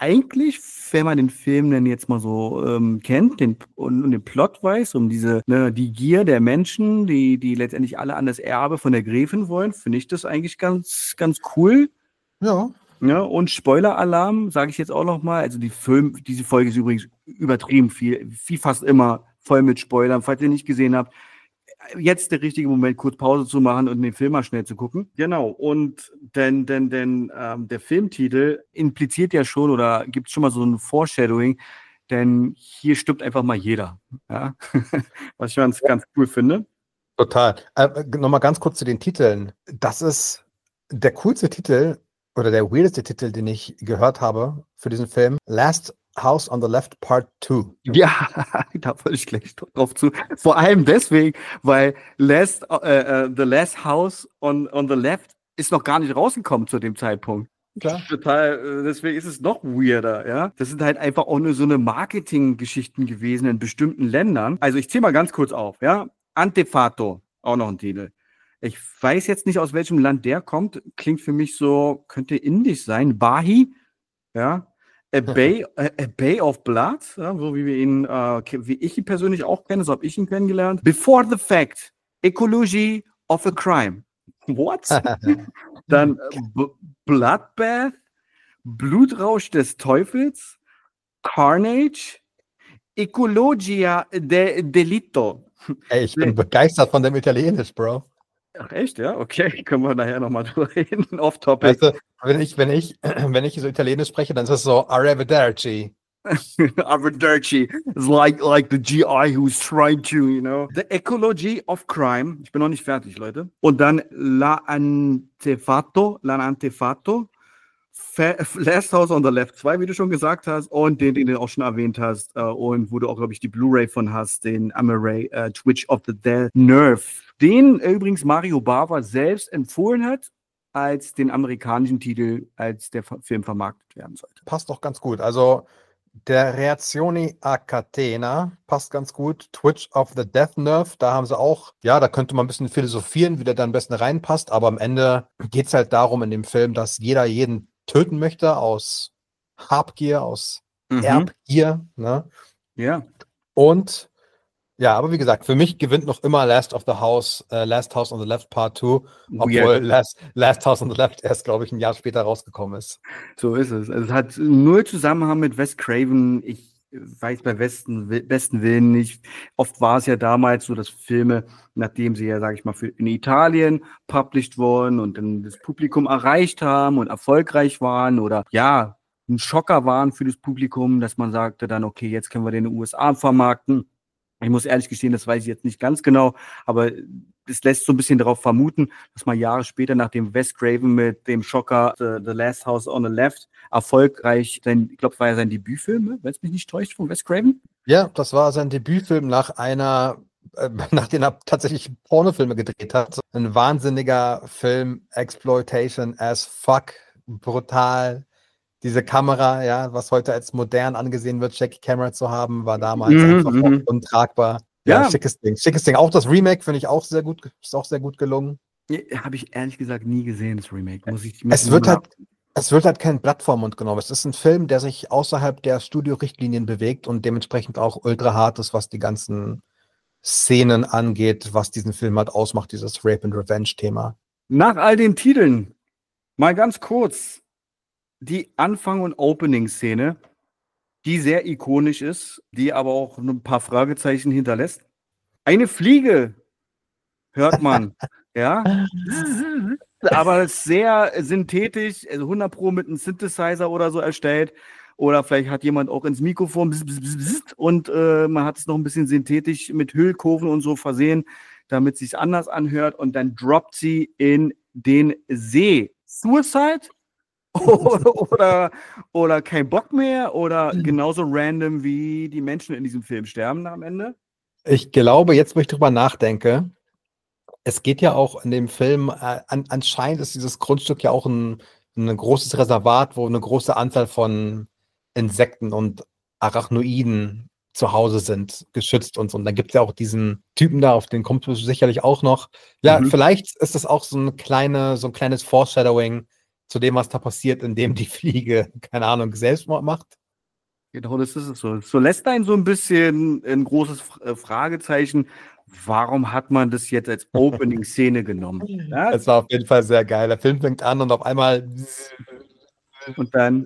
eigentlich, wenn man den Film denn jetzt mal so kennt und den Plot weiß, um die Gier der Menschen, die letztendlich alle an das Erbe von der Gräfin wollen, finde ich das eigentlich ganz, ganz cool. Ja. Ja, und Spoiler-Alarm, sage ich jetzt auch noch mal. Also diese Folge ist übrigens übertrieben viel, wie fast immer, voll mit Spoilern. Falls ihr nicht gesehen habt, jetzt der richtige Moment, kurz Pause zu machen und den Film mal schnell zu gucken. Genau, und denn der Filmtitel impliziert ja schon oder gibt es schon mal so ein Foreshadowing, denn hier stirbt einfach mal jeder. Ja? Was ich ganz cool finde. Total. Nochmal ganz kurz zu den Titeln. Das ist der coolste Titel oder der weirdeste Titel, den ich gehört habe für diesen Film. Last House on the Left Part 2. Ja, da wollte ich gleich drauf zu. Vor allem deswegen, weil The Last House on the Left ist noch gar nicht rausgekommen zu dem Zeitpunkt. Klar. Total, deswegen ist es noch weirder, ja. Das sind halt einfach auch nur so eine Marketinggeschichten gewesen in bestimmten Ländern. Also ich zähle mal ganz kurz auf, ja. Antefato, auch noch ein Titel. Ich weiß jetzt nicht, aus welchem Land der kommt. Klingt für mich so, könnte indisch sein. Bahi, ja. A Bay of Blood, ja, so wie wir ihn, wie ich ihn persönlich auch kenne, so habe ich ihn kennengelernt. Before the Fact, Ecology of a Crime. What? Dann Bloodbath, Blutrausch des Teufels, Carnage, Ecologia de Delito. Ey, ich bin begeistert von dem Italienisch, Bro. Ach echt, ja? Okay, können wir nachher nochmal drüber reden, off-topic. Weißt du, wenn ich so Italienisch spreche, dann ist es so Arrivederci. Arrivederci. It's like the GI who's trying to, you know. The Ecology of Crime. Ich bin noch nicht fertig, Leute. Und dann L'Antefatto. Last House on the Left 2, wie du schon gesagt hast, und den du auch schon erwähnt hast, und wo du auch, glaube ich, die Blu-ray von hast, den Amaray Twitch of the Dead Nerve, den übrigens Mario Bava selbst empfohlen hat, als den amerikanischen Titel, als der Film vermarktet werden sollte. Passt doch ganz gut. Also der Reazioni a Catena passt ganz gut. Twitch of the Death Nerve, da haben sie auch, ja, da könnte man ein bisschen philosophieren, wie der da am besten reinpasst, aber am Ende geht es halt darum in dem Film, dass jeder jeden töten möchte aus Habgier, aus Erbgier. Ne? Ja. Und ja, aber wie gesagt, für mich gewinnt noch immer Last House on the Left Part 2, obwohl Last House on the Left erst, glaube ich, ein Jahr später rausgekommen ist. So ist es. Also es hat null Zusammenhang mit Wes Craven. Ich weiß bei besten Willen nicht. Oft war es ja damals so, dass Filme, nachdem sie ja, sage ich mal, in Italien published wurden und dann das Publikum erreicht haben und erfolgreich waren oder ja, ein Schocker waren für das Publikum, dass man sagte dann, okay, jetzt können wir den in den USA vermarkten. Ich muss ehrlich gestehen, das weiß ich jetzt nicht ganz genau, aber es lässt so ein bisschen darauf vermuten, dass man Jahre später, nachdem Wes Craven mit dem Schocker The Last House on the Left erfolgreich, ich glaube, es war ja sein Debütfilm, wenn es mich nicht täuscht, von Wes Craven. Ja, das war sein Debütfilm nachdem er tatsächlich Pornofilme gedreht hat. Ein wahnsinniger Film, Exploitation as fuck, brutal. Diese Kamera, ja, was heute als modern angesehen wird, Shaky Camera zu haben, war damals einfach untragbar. Ja, schickes Ding. Auch das Remake finde ich auch sehr gut, ist auch sehr gut gelungen. Ja, habe ich ehrlich gesagt nie gesehen, das Remake. Es wird halt kein Blatt vor Mund genommen. Es ist ein Film, der sich außerhalb der Studiorichtlinien bewegt und dementsprechend auch ultra hart ist, was die ganzen Szenen angeht, was diesen Film halt ausmacht, dieses Rape and Revenge-Thema. Nach all den Titeln, mal ganz kurz, die Anfang- und Opening-Szene, die sehr ikonisch ist, die aber auch ein paar Fragezeichen hinterlässt. Eine Fliege hört man, ja, aber sehr synthetisch, also 100% mit einem Synthesizer oder so erstellt. Oder vielleicht hat jemand auch ins Mikrofon und man hat es noch ein bisschen synthetisch mit Hüllkurven und so versehen, damit es sich anders anhört. Und dann droppt sie in den See. Suicide? oder kein Bock mehr oder genauso random wie die Menschen in diesem Film sterben am Ende? Ich glaube, jetzt, wo ich drüber nachdenke, es geht ja auch in dem Film, anscheinend ist dieses Grundstück ja auch ein großes Reservat, wo eine große Anzahl von Insekten und Arachnoiden zu Hause sind, geschützt und so. Und dann gibt es ja auch diesen Typen da, auf den kommt es sicherlich auch noch. Ja, vielleicht ist das auch so ein kleines Foreshadowing zu dem, was da passiert, indem die Fliege, keine Ahnung, Selbstmord macht. Genau, das ist es so. So lässt einen so ein bisschen ein großes Fragezeichen. Warum hat man das jetzt als Opening-Szene genommen? Ja? Das war auf jeden Fall sehr geil. Der Film fängt an und auf einmal Und dann,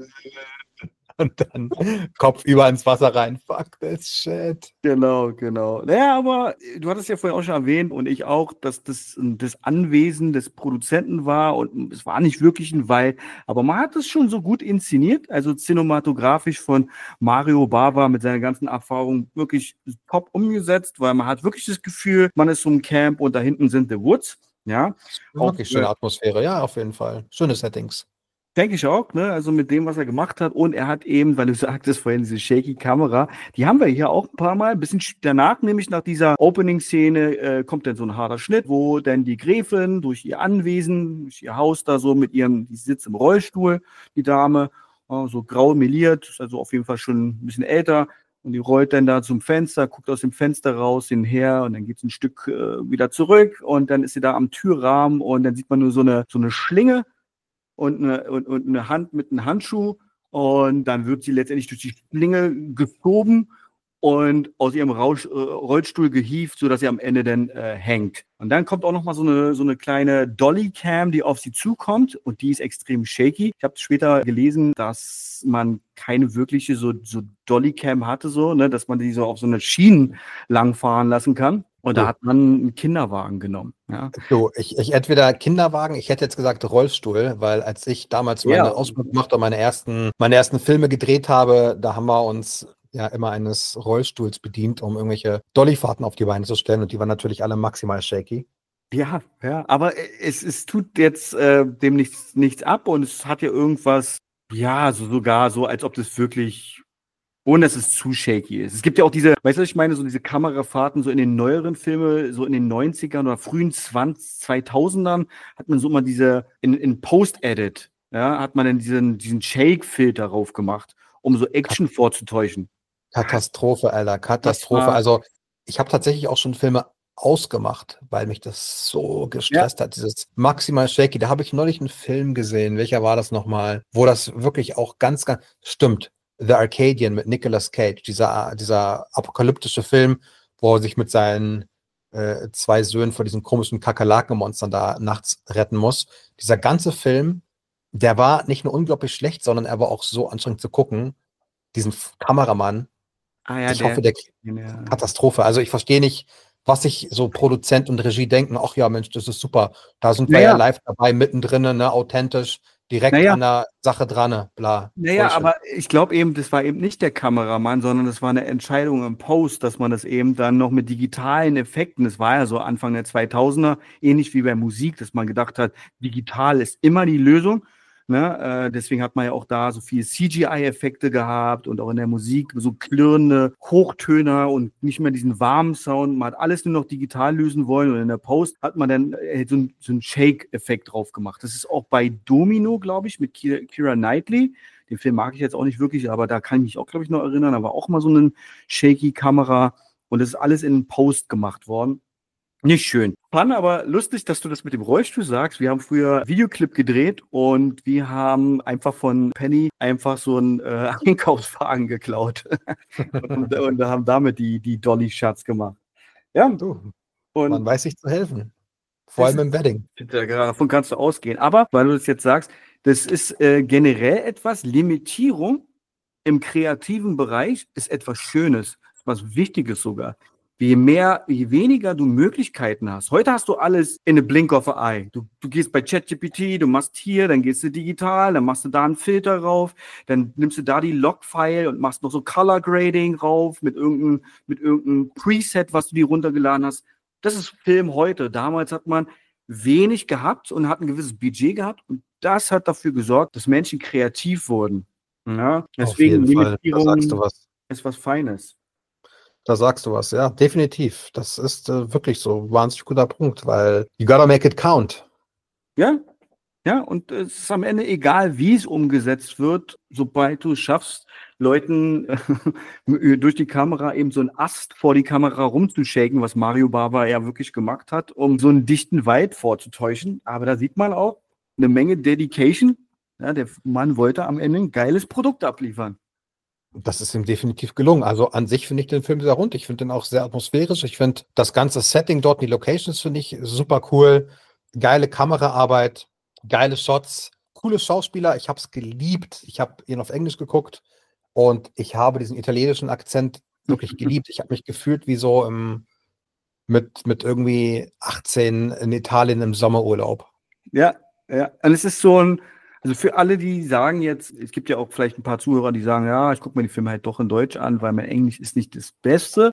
Kopf über ins Wasser rein. Fuck this shit. genau. Naja, aber du hattest ja vorhin auch schon erwähnt und ich auch, dass das Anwesen des Produzenten war und es war nicht wirklich ein Wald, aber man hat es schon so gut inszeniert, also cinematografisch von Mario Bava mit seiner ganzen Erfahrung wirklich top umgesetzt, weil man hat wirklich das Gefühl, man ist so im Camp und da hinten sind the Woods, ja. Wirklich schöne Atmosphäre, ja, auf jeden Fall. Schöne Settings. Denke ich auch, ne? Also mit dem, was er gemacht hat. Und er hat eben, weil du sagtest vorhin, diese shaky Kamera, die haben wir hier auch ein paar Mal. Ein bisschen danach, nämlich nach dieser Opening-Szene, kommt dann so ein harter Schnitt, wo dann die Gräfin durch ihr Anwesen, durch ihr Haus da so mit ihrem, die sitzt im Rollstuhl, die Dame, so grau meliert, ist also auf jeden Fall schon ein bisschen älter. Und die rollt dann da zum Fenster, guckt aus dem Fenster raus hinher und dann geht es ein Stück wieder zurück und dann ist sie da am Türrahmen und dann sieht man nur so eine Schlinge und eine Hand mit einem Handschuh und dann wird sie letztendlich durch die Schlinge geschoben und aus ihrem Rollstuhl gehievt, sodass sie am Ende dann hängt. Und dann kommt auch noch mal so eine kleine Dolly-Cam, die auf sie zukommt und die ist extrem shaky. Ich habe später gelesen, dass man keine wirkliche so Dolly-Cam hatte, so, ne, dass man die so auf so eine Schienen langfahren lassen kann. Und da hat man einen Kinderwagen genommen. Ja. So, ich entweder Kinderwagen, ich hätte jetzt gesagt Rollstuhl, weil als ich damals meine Ausbildung gemacht und meine ersten Filme gedreht habe, da haben wir uns ja immer eines Rollstuhls bedient, um irgendwelche Dollyfahrten auf die Beine zu stellen und die waren natürlich alle maximal shaky. Ja, aber es tut jetzt dem nichts ab und es hat ja irgendwas, ja, sogar so, als ob das wirklich, ohne dass es zu shaky ist. Es gibt ja auch diese, weißt du, was ich meine, so diese Kamerafahrten so in den neueren Filmen, so in den 90ern oder frühen 2000ern, hat man so immer diese, in Post-Edit, ja, hat man dann diesen Shake-Filter drauf gemacht, um so Action vorzutäuschen. Katastrophe, Alter, Katastrophe. Also ich habe tatsächlich auch schon Filme ausgemacht, weil mich das so gestresst hat, dieses maximal shaky. Da habe ich neulich einen Film gesehen, welcher war das nochmal, wo das wirklich auch ganz, stimmt, The Arcadian mit Nicolas Cage, dieser apokalyptische Film, wo er sich mit seinen 2 Söhnen vor diesen komischen Kakerlakenmonstern da nachts retten muss. Dieser ganze Film, der war nicht nur unglaublich schlecht, sondern er war auch so anstrengend zu gucken. Diesen Kameramann, ich hoffe, der Katastrophe. Also ich verstehe nicht, was sich so Produzent und Regie denken. Ach ja, Mensch, das ist super. Da sind wir ja live dabei, mittendrin, ne, authentisch, direkt an der Sache dran, bla. Naja, aber ich glaube eben, das war eben nicht der Kameramann, sondern das war eine Entscheidung im Post, dass man das eben dann noch mit digitalen Effekten, das war ja so Anfang der 2000er, ähnlich wie bei Musik, dass man gedacht hat, digital ist immer die Lösung. Ne? Deswegen hat man ja auch da so viel CGI-Effekte gehabt und auch in der Musik so klirrende Hochtöner und nicht mehr diesen warmen Sound. Man hat alles nur noch digital lösen wollen und in der Post hat man dann so einen Shake-Effekt drauf gemacht. Das ist auch bei Domino, glaube ich, mit Keira Knightley. Den Film mag ich jetzt auch nicht wirklich, aber da kann ich mich auch, glaube ich, noch erinnern. Da war auch mal so eine shaky Kamera und das ist alles in Post gemacht worden. Nicht schön. Fand aber lustig, dass du das mit dem Rollstuhl sagst. Wir haben früher Videoclip gedreht und wir haben einfach von Penny einfach so einen Einkaufswagen geklaut und haben damit die Dolly-Shots gemacht. Ja, du. Und man weiß sich zu helfen. Vor allem im Wedding. Davon kannst du ausgehen. Aber, weil du das jetzt sagst, das ist generell etwas, Limitierung im kreativen Bereich ist etwas Schönes, was Wichtiges sogar. Je weniger du Möglichkeiten hast. Heute hast du alles in a blink of an eye. Du gehst bei ChatGPT, du machst hier, dann gehst du digital, dann machst du da einen Filter rauf, dann nimmst du da die Log-File und machst noch so Color Grading rauf mit irgendeinem Preset, was du dir runtergeladen hast. Das ist Film heute. Damals hat man wenig gehabt und hat ein gewisses Budget gehabt und das hat dafür gesorgt, dass Menschen kreativ wurden. Ja? Deswegen Limitierung ist was Feines. Da sagst du was, ja, definitiv. Das ist wirklich so ein wahnsinnig guter Punkt, weil you gotta make it count. Ja, und es ist am Ende egal, wie es umgesetzt wird, sobald du es schaffst, Leuten durch die Kamera eben so einen Ast vor die Kamera rumzuschaken, was Mario Bava ja wirklich gemacht hat, um so einen dichten Wald vorzutäuschen. Aber da sieht man auch eine Menge Dedication Ja, der Mann wollte am Ende ein geiles Produkt abliefern. Das ist ihm definitiv gelungen. Also an sich finde ich den Film sehr rund. Ich finde den auch sehr atmosphärisch. Ich finde das ganze Setting dort, die Locations finde ich super cool. Geile Kameraarbeit, geile Shots, coole Schauspieler. Ich habe es geliebt. Ich habe ihn auf Englisch geguckt und ich habe diesen italienischen Akzent wirklich geliebt. Ich habe mich gefühlt wie so mit irgendwie 18 in Italien im Sommerurlaub. Ja, ja. Und es ist so ein, also für alle, die sagen jetzt, es gibt ja auch vielleicht ein paar Zuhörer, die sagen, ja, ich gucke mir die Filme halt doch in Deutsch an, weil mein Englisch ist nicht das Beste.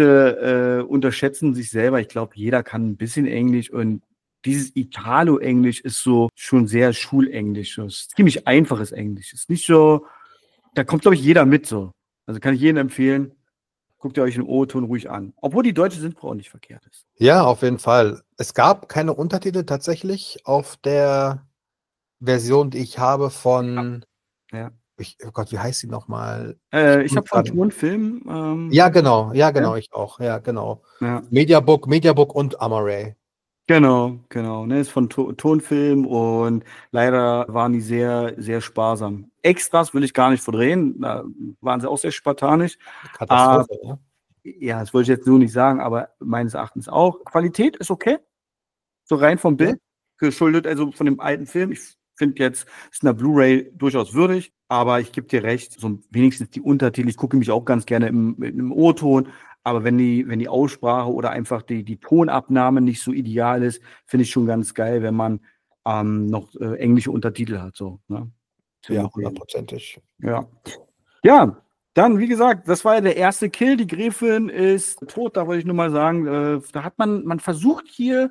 Manche unterschätzen sich selber. Ich glaube, jeder kann ein bisschen Englisch und dieses Italo-Englisch ist so schon sehr Schulenglisch. Das ist ziemlich einfaches Englisch. Ist nicht so, da kommt, glaube ich, jeder mit so. Also kann ich jedem empfehlen, guckt ihr euch einen O-Ton ruhig an. Obwohl die deutsche Synchro auch nicht verkehrt ist. Ja, auf jeden Fall. Es gab keine Untertitel tatsächlich auf der Version, die ich habe von, Ja. Oh Gott, wie heißt sie nochmal? Ich habe von Tonfilm. Ja, genau, ich auch, ja, genau. Ja. Mediabook und Amaray. Genau. Ne, ist von Tonfilm und leider waren die sehr, sehr sparsam. Extras will ich gar nicht verdrehen, da waren sie auch sehr spartanisch. Katastrophe, ne? Ja, das wollte ich jetzt so nicht sagen, aber meines Erachtens auch. Qualität ist okay, so rein vom Bild, geschuldet also von dem alten Film. Ich finde jetzt, ist eine Blu-ray durchaus würdig, aber ich gebe dir recht, so wenigstens die Untertitel, ich gucke mich auch ganz gerne im O-Ton, aber wenn die Aussprache oder einfach die Tonabnahme nicht so ideal ist, finde ich schon ganz geil, wenn man noch englische Untertitel hat. So, ne? Ja, 100%. Ja. Ja, dann, wie gesagt, das war ja der erste Kill. Die Gräfin ist tot, da wollte ich nur mal sagen, da hat man versucht hier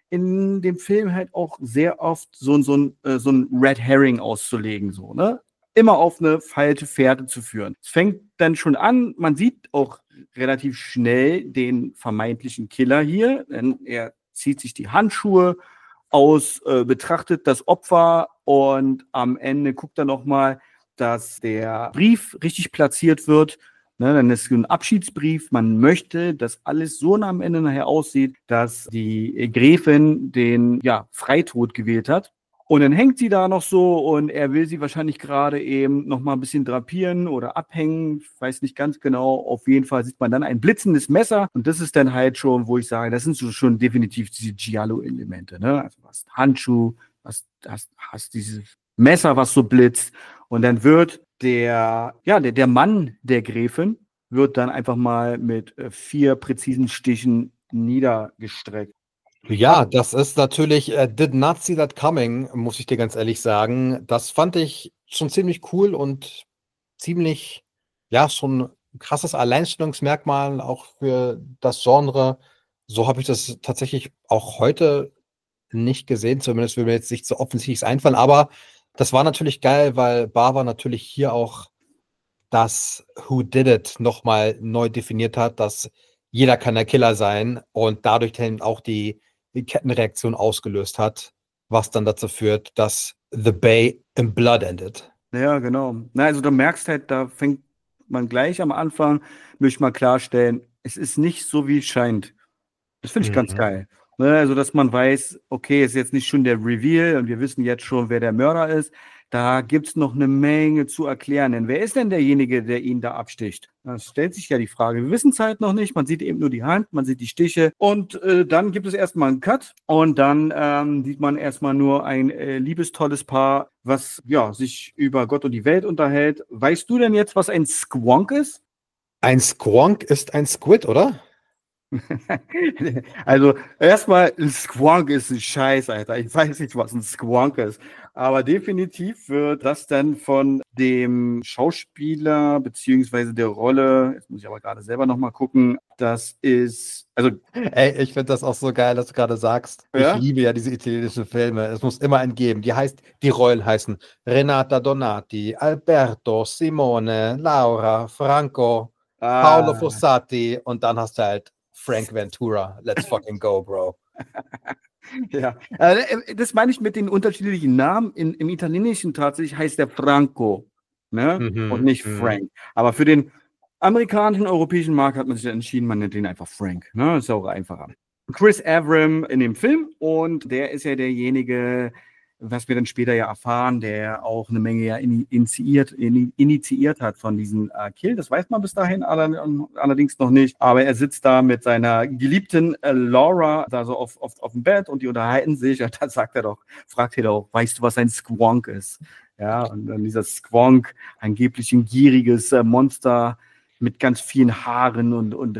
in dem Film halt auch sehr oft so ein Red Herring auszulegen, so, ne? Immer auf eine falsche Fährte zu führen. Es fängt dann schon an, man sieht auch relativ schnell den vermeintlichen Killer hier, denn er zieht sich die Handschuhe aus, betrachtet das Opfer und am Ende guckt er nochmal, dass der Brief richtig platziert wird. Ne, dann ist ein Abschiedsbrief. Man möchte, dass alles so am Ende nachher aussieht, dass die Gräfin den Freitod gewählt hat. Und dann hängt sie da noch so und er will sie wahrscheinlich gerade eben noch mal ein bisschen drapieren oder abhängen. Ich weiß nicht ganz genau. Auf jeden Fall sieht man dann ein blitzendes Messer. Und das ist dann halt schon, wo ich sage, das sind so schon definitiv diese Giallo-Elemente. Ne? Also was Handschuh, hast dieses Messer, was so blitzt. Und dann wird der Mann der Gräfin wird dann einfach mal mit 4 präzisen Stichen niedergestreckt. Ja, das ist natürlich, did not see that coming, muss ich dir ganz ehrlich sagen. Das fand ich schon ziemlich cool und ziemlich, schon ein krasses Alleinstellungsmerkmal auch für das Genre. So habe ich das tatsächlich auch heute nicht gesehen, zumindest will mir jetzt nicht so offensichtlich einfallen, aber das war natürlich geil, weil Bava natürlich hier auch das Who Did It nochmal neu definiert hat, dass jeder kann der Killer sein und dadurch dann auch die Kettenreaktion ausgelöst hat, was dann dazu führt, dass The Bay in Blood endet. Ja, genau. Na, also du merkst halt, da fängt man gleich am Anfang, möchte ich mal klarstellen, es ist nicht so, wie es scheint. Das finde ich ganz geil. Ne, also, dass man weiß, okay, ist jetzt nicht schon der Reveal und wir wissen jetzt schon, wer der Mörder ist. Da gibt es noch eine Menge zu erklären. Denn wer ist denn derjenige, der ihn da absticht? Das stellt sich ja die Frage. Wir wissen es halt noch nicht. Man sieht eben nur die Hand, man sieht die Stiche. Und dann gibt es erstmal einen Cut. Und dann sieht man erstmal nur ein liebestolles Paar, was sich über Gott und die Welt unterhält. Weißt du denn jetzt, was ein Squonk ist? Ein Squonk ist ein Squid, oder? Also erstmal, ein Squonk ist ein Scheiß, Alter. Ich weiß nicht, was ein Squonk ist. Aber definitiv wird das dann von dem Schauspieler beziehungsweise der Rolle, jetzt muss ich aber gerade selber nochmal gucken, das ist, also... Ey, ich finde das auch so geil, dass du gerade sagst. Ja? Ich liebe ja diese italienischen Filme. Es muss immer einen geben. Die Rollen heißen Renata Donati, Alberto, Simone, Laura, Franco, Paolo Fossati und dann hast du halt Frank Ventura. Let's fucking go, bro. Ja, das meine ich mit den unterschiedlichen Namen. Im Italienischen tatsächlich heißt der Franco, ne? Und nicht Frank. Aber für den amerikanischen, europäischen Markt hat man sich entschieden, man nennt ihn einfach Frank. Ne? Ist auch einfacher. Chris Avram in dem Film und der ist ja derjenige, was wir dann später ja erfahren, der auch eine Menge ja initiiert hat von diesem Kill. Das weiß man bis dahin allerdings noch nicht. Aber er sitzt da mit seiner geliebten Laura da so auf dem Bett und die unterhalten sich. Und dann fragt er doch, weißt du, was ein Squonk ist? Ja, und dann dieser Squonk, angeblich ein gieriges Monster mit ganz vielen Haaren und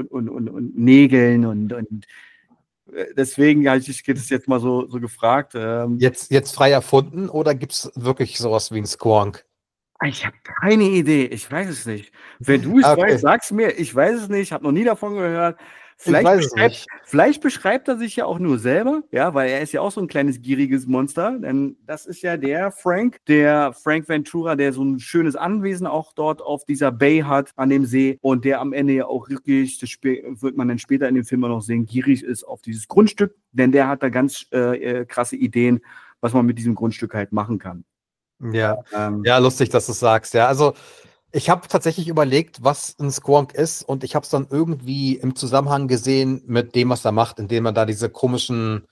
Nägeln und deswegen habe ich das jetzt mal so gefragt. Jetzt frei erfunden oder gibt es wirklich sowas wie ein Squonk? Ich habe keine Idee, ich weiß es nicht. Wenn du es weißt, sag's mir. Ich weiß es nicht, habe noch nie davon gehört. Vielleicht beschreibt er sich ja auch nur selber, ja, weil er ist ja auch so ein kleines gieriges Monster. Denn das ist ja der Frank Ventura, der so ein schönes Anwesen auch dort auf dieser Bay hat, an dem See. Und der am Ende ja auch wirklich, das wird man dann später in dem Film auch noch sehen, gierig ist auf dieses Grundstück. Denn der hat da ganz krasse Ideen, was man mit diesem Grundstück halt machen kann. Ja, lustig, dass du es sagst. Ja, also ich habe tatsächlich überlegt, was ein Squonk ist und ich habe es dann irgendwie im Zusammenhang gesehen mit dem, was er macht, indem er da diese komischen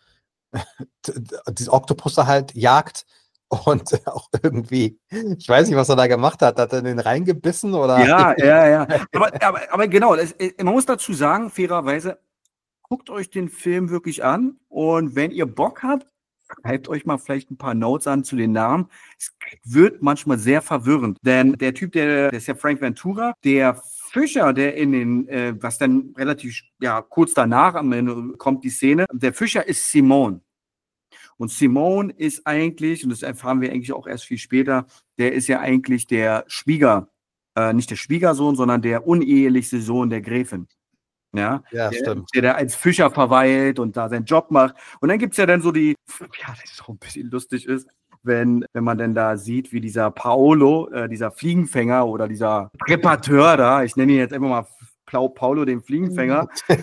diese Oktopusse halt jagt und auch irgendwie, ich weiß nicht, was er da gemacht hat. Hat er den reingebissen oder? Ja. Aber genau, man muss dazu sagen, fairerweise, guckt euch den Film wirklich an und wenn ihr Bock habt, schreibt euch mal vielleicht ein paar Notes an zu den Namen. Es wird manchmal sehr verwirrend, denn der Typ, der ist ja Frank Ventura, der Fischer, der in den, was dann relativ, kurz danach am Ende kommt die Szene, der Fischer ist Simone. Und Simone ist eigentlich, und das erfahren wir eigentlich auch erst viel später, der ist ja eigentlich der nicht der Schwiegersohn, sondern der uneheliche Sohn der Gräfin. Ja, stimmt. Der da als Fischer verweilt und da seinen Job macht. Und dann gibt es ja dann so das auch ein bisschen lustig ist, wenn man dann da sieht, wie dieser Paolo, dieser Fliegenfänger oder dieser Präpateur da, ich nenne ihn jetzt einfach mal Paolo, den Fliegenfänger,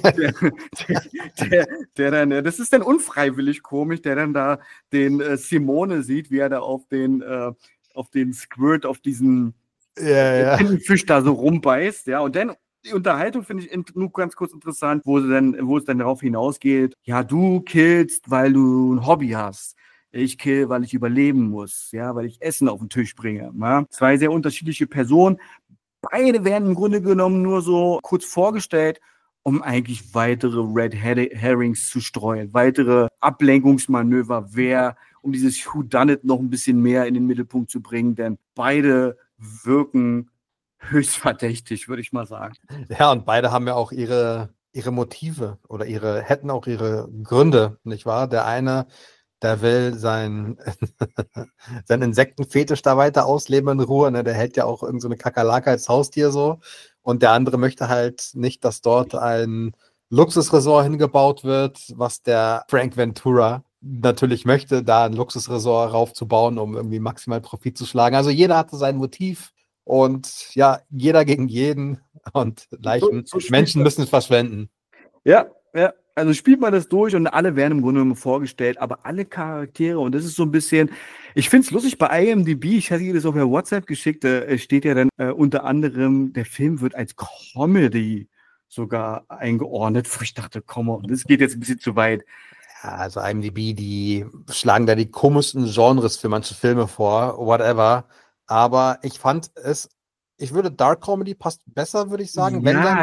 der dann, das ist dann unfreiwillig komisch, der dann da den Simone sieht, wie er da auf den Squirt, auf diesen Fisch da so rumbeißt, ja, und dann die Unterhaltung finde ich nur ganz kurz interessant, wo es dann darauf hinausgeht, ja, du killst, weil du ein Hobby hast. Ich kill, weil ich überleben muss, ja, weil ich Essen auf den Tisch bringe. Ja. Zwei sehr unterschiedliche Personen. Beide werden im Grunde genommen nur so kurz vorgestellt, um eigentlich weitere Red Herrings zu streuen, weitere Ablenkungsmanöver, um dieses Whodunit noch ein bisschen mehr in den Mittelpunkt zu bringen, denn beide wirken höchst verdächtig, würde ich mal sagen. Ja, und beide haben ja auch ihre Motive oder hätten auch ihre Gründe, nicht wahr? Der eine, der will seinen Insektenfetisch da weiter ausleben in Ruhe, ne? Der hält ja auch irgend so eine Kakerlake als Haustier so. Und der andere möchte halt nicht, dass dort ein Luxusresort hingebaut wird, was der Frank Ventura natürlich möchte, da ein Luxusresort raufzubauen, um irgendwie maximal Profit zu schlagen. Also jeder hatte sein Motiv. Und ja, jeder gegen jeden und Menschen müssen verschwenden. Ja, also spielt man das durch und alle werden im Grunde genommen vorgestellt, aber alle Charaktere, und das ist so ein bisschen, ich finde es lustig, bei IMDb, ich hatte dir das auch per WhatsApp geschickt, steht ja dann unter anderem, der Film wird als Comedy sogar eingeordnet, wo ich dachte, komm on, das geht jetzt ein bisschen zu weit. Ja, also IMDb, die schlagen da die komischsten Genres für manche Filme vor, whatever. Aber ich fand ich würde Dark Comedy passt besser, würde ich sagen.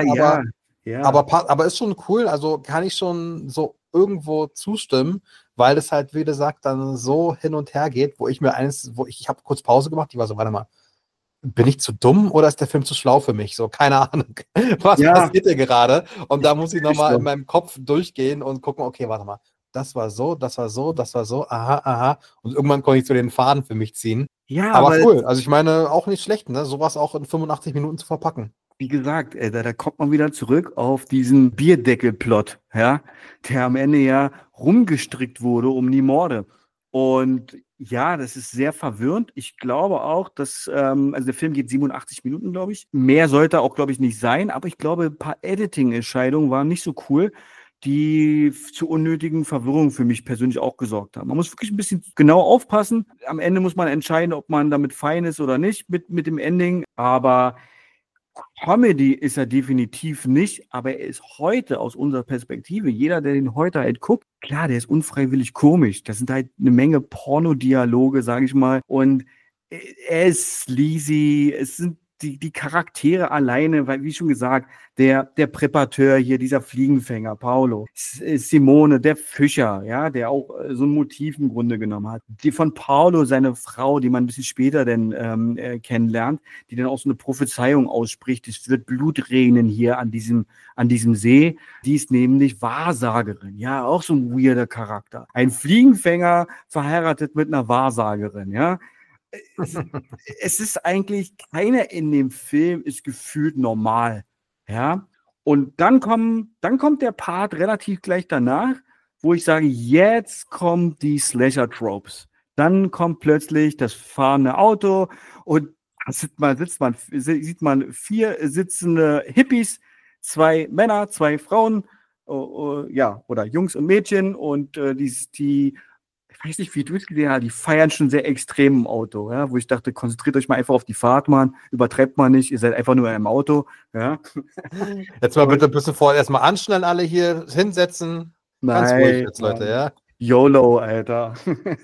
Aber ist schon cool, also kann ich schon so irgendwo zustimmen, weil es halt, wie gesagt, dann so hin und her geht, wo ich habe kurz Pause gemacht, ich war so, warte mal, bin ich zu dumm oder ist der Film zu schlau für mich? So, keine Ahnung, was passiert hier gerade? Und da muss ich nochmal in meinem Kopf durchgehen und gucken, okay, warte mal, das war so, aha. Und irgendwann konnte ich so den Faden für mich ziehen. Ja, aber cool. Also ich meine, auch nicht schlecht, ne? Sowas auch in 85 Minuten zu verpacken. Wie gesagt, da kommt man wieder zurück auf diesen Bierdeckel-Plot, ja, der am Ende ja rumgestrickt wurde um die Morde. Und ja, das ist sehr verwirrend. Ich glaube auch, dass, also der Film geht 87 Minuten, glaube ich. Mehr sollte auch, glaube ich, nicht sein, aber ich glaube, ein paar Editing-Entscheidungen waren nicht so cool, die zu unnötigen Verwirrungen für mich persönlich auch gesorgt haben. Man muss wirklich ein bisschen genau aufpassen. Am Ende muss man entscheiden, ob man damit fein ist oder nicht mit dem Ending. Aber Comedy ist er definitiv nicht, aber er ist heute aus unserer Perspektive, jeder, der den heute halt guckt, klar, der ist unfreiwillig komisch. Das sind halt eine Menge Pornodialoge, sage ich mal. Und er ist sleazy, es sind die Charaktere alleine, weil, wie schon gesagt, der Präpateur hier, dieser Fliegenfänger, Paolo, Simone, der Fischer, ja, der auch so ein Motiv im Grunde genommen hat. Die von Paolo, seine Frau, die man ein bisschen später dann kennenlernt, die dann auch so eine Prophezeiung ausspricht, es wird Blut regnen hier an diesem See. Die ist nämlich Wahrsagerin, ja, auch so ein weirder Charakter. Ein Fliegenfänger verheiratet mit einer Wahrsagerin, ja. Es ist eigentlich, keiner in dem Film ist gefühlt normal, ja. Und dann kommt der Part relativ gleich danach, wo ich sage, jetzt kommen die Slasher-Tropes. Dann kommt plötzlich das fahrende Auto und da sieht man 4 sitzende Hippies, 2 Männer, 2 Frauen, ja, oder Jungs und Mädchen und ich weiß nicht, wie du es gesehen hast, die feiern schon sehr extrem im Auto, ja, wo ich dachte, konzentriert euch mal einfach auf die Fahrt, Mann, übertreibt mal nicht, ihr seid einfach nur im Auto, ja. Jetzt mal bitte ein bisschen vorher erstmal anschnallen, alle hier hinsetzen. Ganz ruhig jetzt, Leute, ja. YOLO, Alter.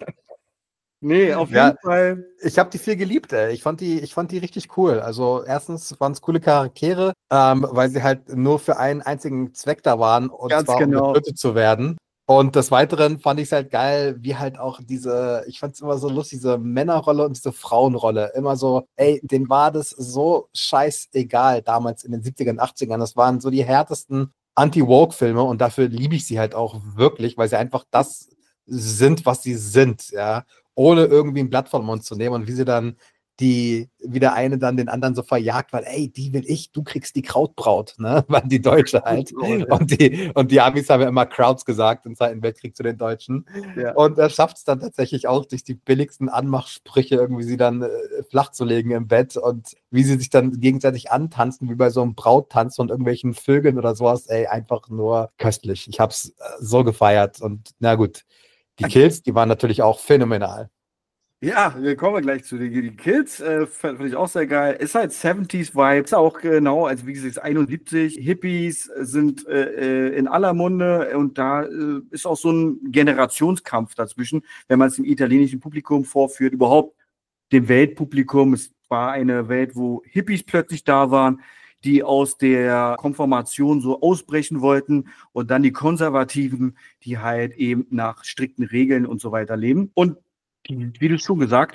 Nee, auf jeden Fall. Ich habe die 4 geliebt, ey. Ich fand die richtig cool. Also erstens waren es coole Charaktere, weil sie halt nur für einen einzigen Zweck da waren, und Ganz zwar genau. um getötet zu werden. Und des Weiteren fand ich es halt geil, wie halt auch ich fand es immer so lustig, diese Männerrolle und diese Frauenrolle. Immer so, ey, denen war das so scheißegal damals in den 70ern, 80ern. Das waren so die härtesten Anti-Woke-Filme und dafür liebe ich sie halt auch wirklich, weil sie einfach das sind, was sie sind, ja. Ohne irgendwie ein Blatt vom Mund zu nehmen und wie sie dann wie der eine dann den anderen so verjagt, weil, ey, die will ich, du kriegst die Krautbraut, ne? Weil die Deutsche halt. Und die Amis haben ja immer Krauts gesagt im Zweiten Weltkrieg zu den Deutschen. Ja. Und er schafft es dann tatsächlich auch, durch die billigsten Anmachsprüche irgendwie sie dann flach zu legen im Bett und wie sie sich dann gegenseitig antanzen, wie bei so einem Brauttanz von irgendwelchen Vögeln oder sowas, ey, einfach nur köstlich. Ich hab's so gefeiert und na gut, die Kills, die waren natürlich auch phänomenal. Ja, wir kommen gleich zu den Kills. Fand ich auch sehr geil. Ist halt 70s-Vibe. Ist auch genau, also wie gesagt, 71. Hippies sind in aller Munde und da ist auch so ein Generationskampf dazwischen, wenn man es dem italienischen Publikum vorführt, überhaupt dem Weltpublikum. Es war eine Welt, wo Hippies plötzlich da waren, die aus der Konformation so ausbrechen wollten und dann die Konservativen, die halt eben nach strikten Regeln und so weiter leben. Und wie du schon gesagt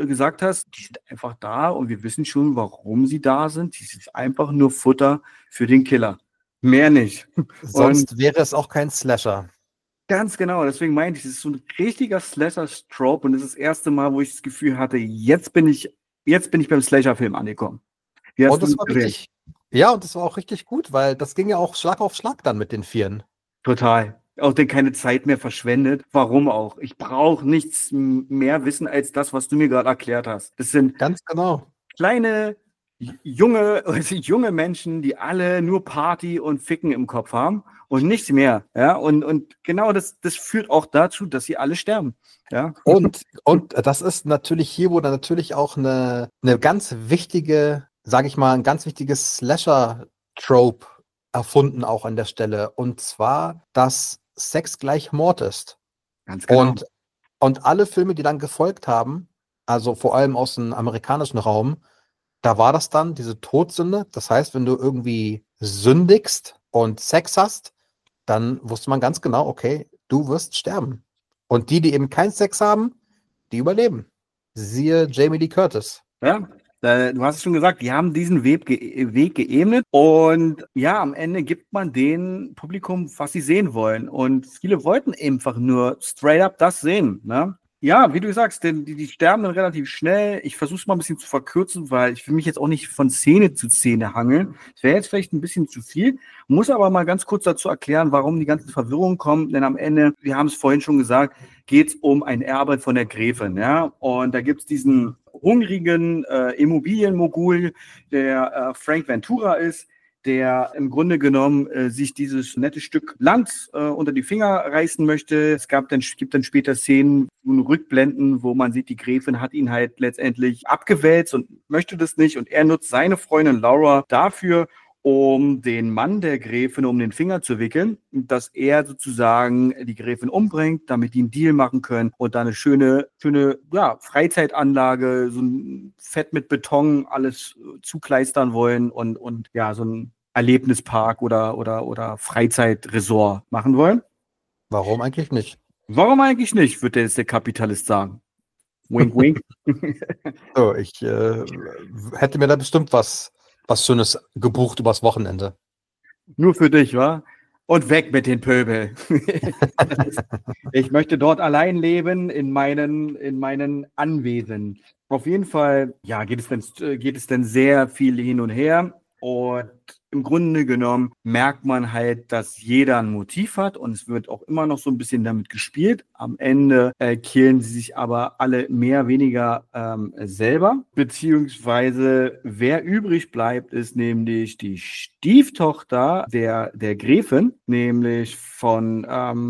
hast, die sind einfach da und wir wissen schon, warum sie da sind. Die sind einfach nur Futter für den Killer. Mehr nicht. Sonst wäre es auch kein Slasher. Ganz genau, deswegen meinte ich, es ist so ein richtiger Slasher-Trope und das ist das erste Mal, wo ich das Gefühl hatte, jetzt bin ich beim Slasher-Film angekommen. Und das war richtig, ja, und das war auch richtig gut, weil das ging ja auch Schlag auf Schlag dann mit den 4. Total. Auch denn keine Zeit mehr verschwendet. Warum auch? Ich brauche nichts mehr wissen als das, was du mir gerade erklärt hast. Das sind ganz genau kleine, junge Menschen, die alle nur Party und Ficken im Kopf haben und nichts mehr. Ja, und genau das führt auch dazu, dass sie alle sterben. Ja. Und das ist natürlich hier, wo dann natürlich auch eine ganz wichtige, sage ich mal, ein ganz wichtiges Slasher-Trope erfunden auch an der Stelle. Und zwar, dass Sex gleich Mord ist. Ganz genau. Und alle Filme, die dann gefolgt haben, also vor allem aus dem amerikanischen Raum, da war das dann diese Todsünde. Das heißt, wenn du irgendwie sündigst und Sex hast, dann wusste man ganz genau, okay, du wirst sterben. Und die eben keinen Sex haben, die überleben. Siehe Jamie Lee Curtis. Ja. Du hast es schon gesagt, die haben diesen Weg geebnet und ja, am Ende gibt man dem Publikum, was sie sehen wollen. Und viele wollten einfach nur straight up das sehen. Ne? Ja, wie du sagst, denn die sterben dann relativ schnell. Ich versuche es mal ein bisschen zu verkürzen, weil ich will mich jetzt auch nicht von Szene zu Szene hangeln. Das wäre jetzt vielleicht ein bisschen zu viel. Muss aber mal ganz kurz dazu erklären, warum die ganzen Verwirrungen kommen. Denn am Ende, wir haben es vorhin schon gesagt, geht es um ein Erbe von der Gräfin. Ja? Und da gibt es diesen hungrigen Immobilienmogul, der Frank Ventura ist, der im Grunde genommen sich dieses nette Stück Land unter die Finger reißen möchte. Gibt dann später Szenen, Rückblenden, wo man sieht, die Gräfin hat ihn halt letztendlich abgewälzt und möchte das nicht. Und er nutzt seine Freundin Laura dafür, um den Mann der Gräfin um den Finger zu wickeln, dass er sozusagen die Gräfin umbringt, damit die einen Deal machen können und da eine schöne Freizeitanlage, so ein Fett mit Beton, alles zukleistern wollen und ja, so ein Erlebnispark oder Freizeitresort machen wollen. Warum eigentlich nicht? Warum eigentlich nicht, würde jetzt der Kapitalist sagen. Wink, wink. So, ich hätte mir da bestimmt was Schönes gebucht übers Wochenende. Nur für dich, wa? Und weg mit den Pöbel. Ich möchte dort allein leben in meinen Anwesen. Auf jeden Fall, ja, geht es dann sehr viel hin und her. Und im Grunde genommen merkt man halt, dass jeder ein Motiv hat und es wird auch immer noch so ein bisschen damit gespielt. Am Ende killen sie sich aber alle mehr weniger selber. Beziehungsweise wer übrig bleibt, ist nämlich die Stieftochter der Gräfin, nämlich von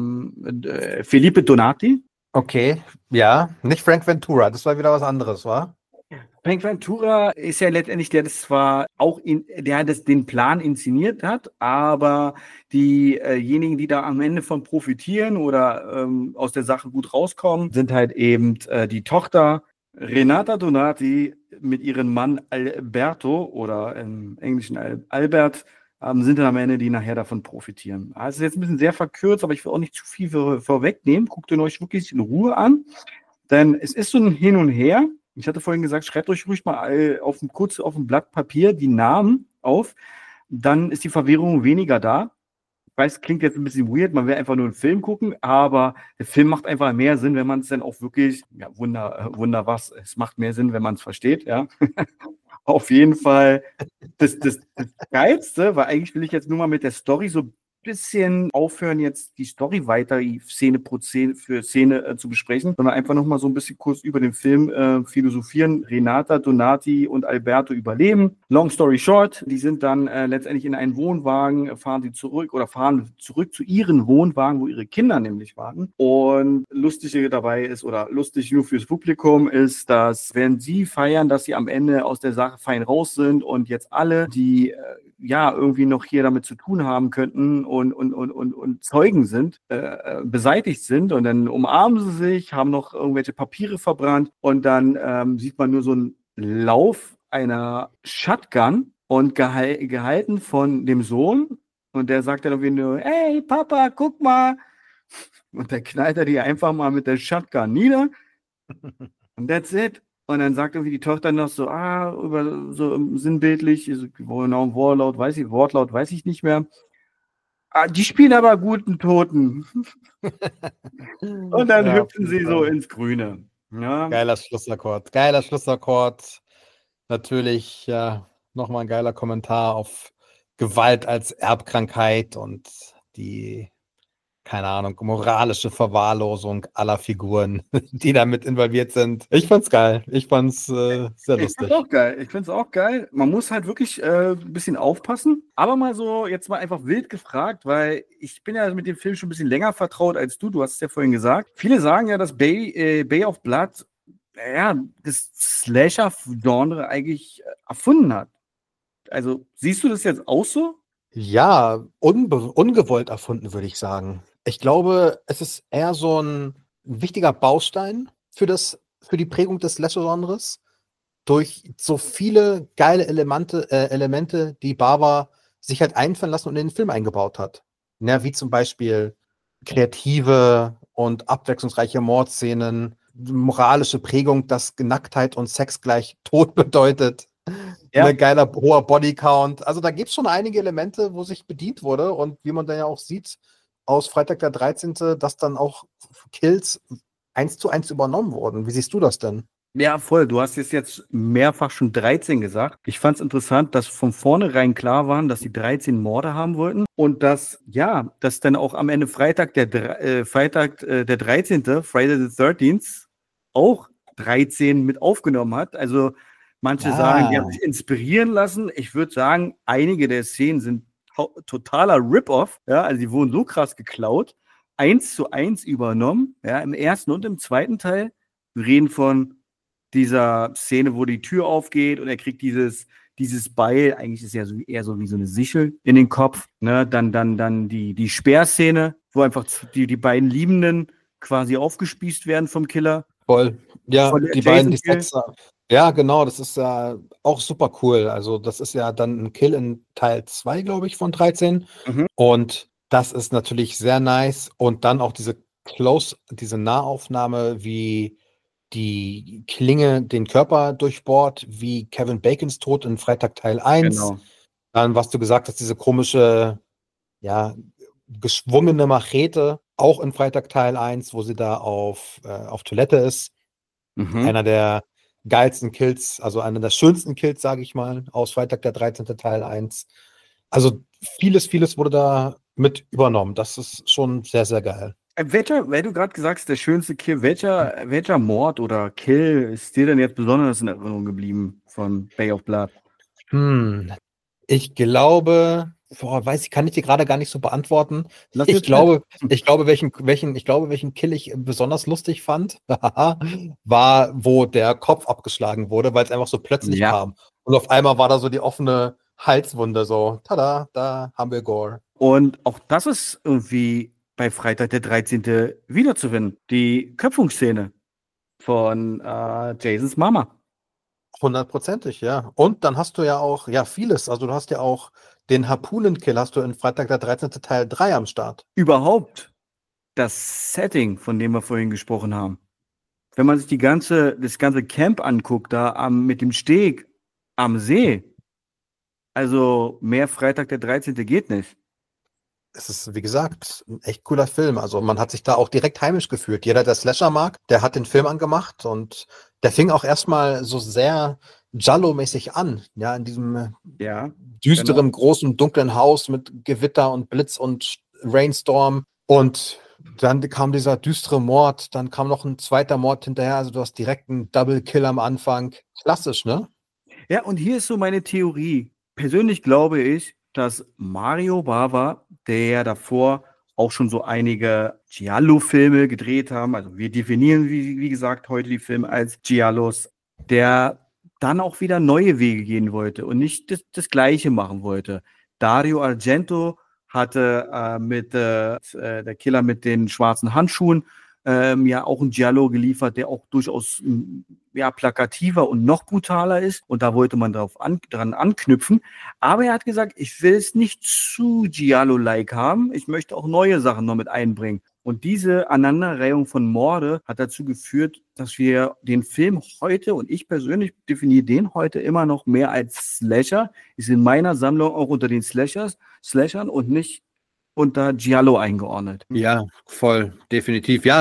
Felipe Donati. Okay, ja, nicht Frank Ventura, das war wieder was anderes, wa? Frank Ventura ist ja letztendlich der, das zwar auch den Plan inszeniert hat, aber diejenigen, die da am Ende von profitieren oder aus der Sache gut rauskommen, sind halt eben die Tochter Renata Donati mit ihrem Mann Alberto oder im Englischen Albert, sind dann am Ende, die nachher davon profitieren. Also jetzt ein bisschen sehr verkürzt, aber ich will auch nicht zu viel vorwegnehmen. Guckt ihn euch wirklich in Ruhe an, denn es ist so ein Hin und Her. Ich hatte vorhin gesagt, schreibt euch ruhig mal kurz auf dem Blatt Papier die Namen auf, dann ist die Verwirrung weniger da. Ich weiß, klingt jetzt ein bisschen weird, man will einfach nur einen Film gucken, aber der Film macht einfach mehr Sinn, wenn man es dann auch wirklich, ja, Wunder was, es macht mehr Sinn, wenn man es versteht, ja. Auf jeden Fall das Geilste, weil eigentlich will ich jetzt nur mal mit der Story so ein bisschen aufhören, jetzt die Story weiter Szene pro Szene zu besprechen, sondern einfach nochmal so ein bisschen kurz über den Film philosophieren. Renata, Donati und Alberto überleben. Long story short, die sind dann letztendlich in einen Wohnwagen, fahren zurück zu ihren Wohnwagen, wo ihre Kinder nämlich warten. Und lustig dabei ist, oder lustig nur fürs Publikum ist, dass wenn sie feiern, dass sie am Ende aus der Sache fein raus sind und jetzt alle, die irgendwie noch hier damit zu tun haben könnten und Zeugen sind, beseitigt sind und dann umarmen sie sich, haben noch irgendwelche Papiere verbrannt und dann sieht man nur so einen Lauf einer Shotgun und gehalten von dem Sohn und der sagt dann irgendwie nur, hey Papa, guck mal, und dann knallt er die einfach mal mit der Shotgun nieder und that's it. Und dann sagt irgendwie die Tochter noch so, sinnbildlich, genau, Wortlaut weiß ich nicht mehr. Die spielen aber guten Toten. Und dann hüpfen sie so ins Grüne. Ja. Geiler Schlussakkord. Natürlich nochmal ein geiler Kommentar auf Gewalt als Erbkrankheit und die, keine Ahnung, moralische Verwahrlosung aller Figuren, die damit involviert sind. Ich fand's geil. Ich fand's sehr lustig. Ich find's auch geil. Man muss halt wirklich ein bisschen aufpassen. Aber mal so, jetzt mal einfach wild gefragt, weil ich bin ja mit dem Film schon ein bisschen länger vertraut als du. Du hast es ja vorhin gesagt. Viele sagen ja, dass Bay of Blood das Slasher-Genre eigentlich erfunden hat. Also, siehst du das jetzt auch so? Ja, ungewollt erfunden, würde ich sagen. Ich glaube, es ist eher so ein wichtiger Baustein für die Prägung des Slasher-Genres. Durch so viele geile Elemente, die Bava sich halt einfallen lassen und in den Film eingebaut hat. Ja, wie zum Beispiel kreative und abwechslungsreiche Mordszenen, moralische Prägung, dass Nacktheit und Sex gleich Tod bedeutet. Ja. Ein geiler, hoher Bodycount. Also da gibt es schon einige Elemente, wo sich bedient wurde und wie man dann ja auch sieht, aus Freitag der 13., dass dann auch Kills 1:1 übernommen wurden. Wie siehst du das denn? Ja, voll. Du hast jetzt mehrfach schon 13 gesagt. Ich fand es interessant, dass von vornherein klar waren, dass sie 13 Morde haben wollten und dass dann auch am Ende Freitag der 13., Friday the 13th, auch 13 mit aufgenommen hat. Also Manche sagen, die Ah, haben sich inspirieren lassen. Ich würde sagen, einige der Szenen sind totaler Rip-Off. Ja, also die wurden so krass geklaut, 1:1 übernommen. Ja, im ersten und im zweiten Teil. Wir reden von dieser Szene, wo die Tür aufgeht und er kriegt dieses Beil, eigentlich ist ja so, eher so wie so eine Sichel in den Kopf. Ne? Dann die Speerszene, wo einfach die beiden Liebenden quasi aufgespießt werden vom Killer. voll. Ja, Von der die beiden, die Jason Kill. Sets. Ja, genau, das ist ja auch super cool. Also, das ist ja dann ein Kill in Teil 2, glaube ich, von 13. Mhm. Und das ist natürlich sehr nice. Und dann auch diese Nahaufnahme, wie die Klinge den Körper durchbohrt, wie Kevin Bacons Tod in Freitag Teil 1. Genau. Dann, was du gesagt hast, diese komische, ja, geschwungene Machete, auch in Freitag Teil 1, wo sie da auf Toilette ist. Mhm. Einer der geilsten Kills, also einer der schönsten Kills, sage ich mal, aus Freitag der 13. Teil 1. Also vieles wurde da mit übernommen. Das ist schon sehr, sehr geil. Weil du gerade gesagt hast, der schönste Kill, welcher Mord oder Kill ist dir denn jetzt besonders in Erinnerung geblieben von Bay of Blood? Ich glaube, kann ich dir gerade gar nicht so beantworten. Lass Ich jetzt glaube, welchen Kill ich besonders lustig fand, war, wo der Kopf abgeschlagen wurde, weil es einfach so plötzlich Ja. kam. Und auf einmal war da so die offene Halswunde, so, tada, da haben wir Gore. Und auch das ist irgendwie bei Freitag der 13. wiederzufinden. Die Köpfungsszene von Jasons Mama. 100%, ja. Und dann hast du ja auch, ja, vieles. Also du hast ja auch den Harpunenkill hast du in Freitag der 13. Teil 3 am Start. Überhaupt das Setting, von dem wir vorhin gesprochen haben. Wenn man sich das ganze Camp anguckt, da mit dem Steg am See, also mehr Freitag der 13. geht nicht. Es ist, wie gesagt, ein echt cooler Film. Also man hat sich da auch direkt heimisch gefühlt. Jeder, der Slasher mag, der hat den Film angemacht und der fing auch erstmal so sehr Giallo-mäßig an. Ja, in diesem Ja, düsteren, großen, dunklen Haus mit Gewitter und Blitz und Rainstorm. Und dann kam dieser düstere Mord, dann kam noch ein zweiter Mord hinterher. Also du hast direkt einen Double-Kill am Anfang. Klassisch, ne? Ja, und hier ist so meine Theorie. Persönlich glaube ich, dass Mario Bava, der ja davor auch schon so einige Giallo-Filme gedreht haben, also wir definieren, wie gesagt, heute die Filme als Giallos, der dann auch wieder neue Wege gehen wollte und nicht das Gleiche machen wollte. Dario Argento hatte mit der Killer mit den schwarzen Handschuhen ja auch ein Giallo geliefert, der auch durchaus ja, plakativer und noch brutaler ist. Und da wollte man dran anknüpfen. Aber er hat gesagt, ich will es nicht zu Giallo-like haben. Ich möchte auch neue Sachen noch mit einbringen. Und diese Aneinanderreihung von Morde hat dazu geführt, dass wir den Film heute, und ich persönlich definiere den heute immer noch mehr als Slasher, ist in meiner Sammlung auch unter den Slashern und nicht unter Giallo eingeordnet. Ja, voll, definitiv. Ja,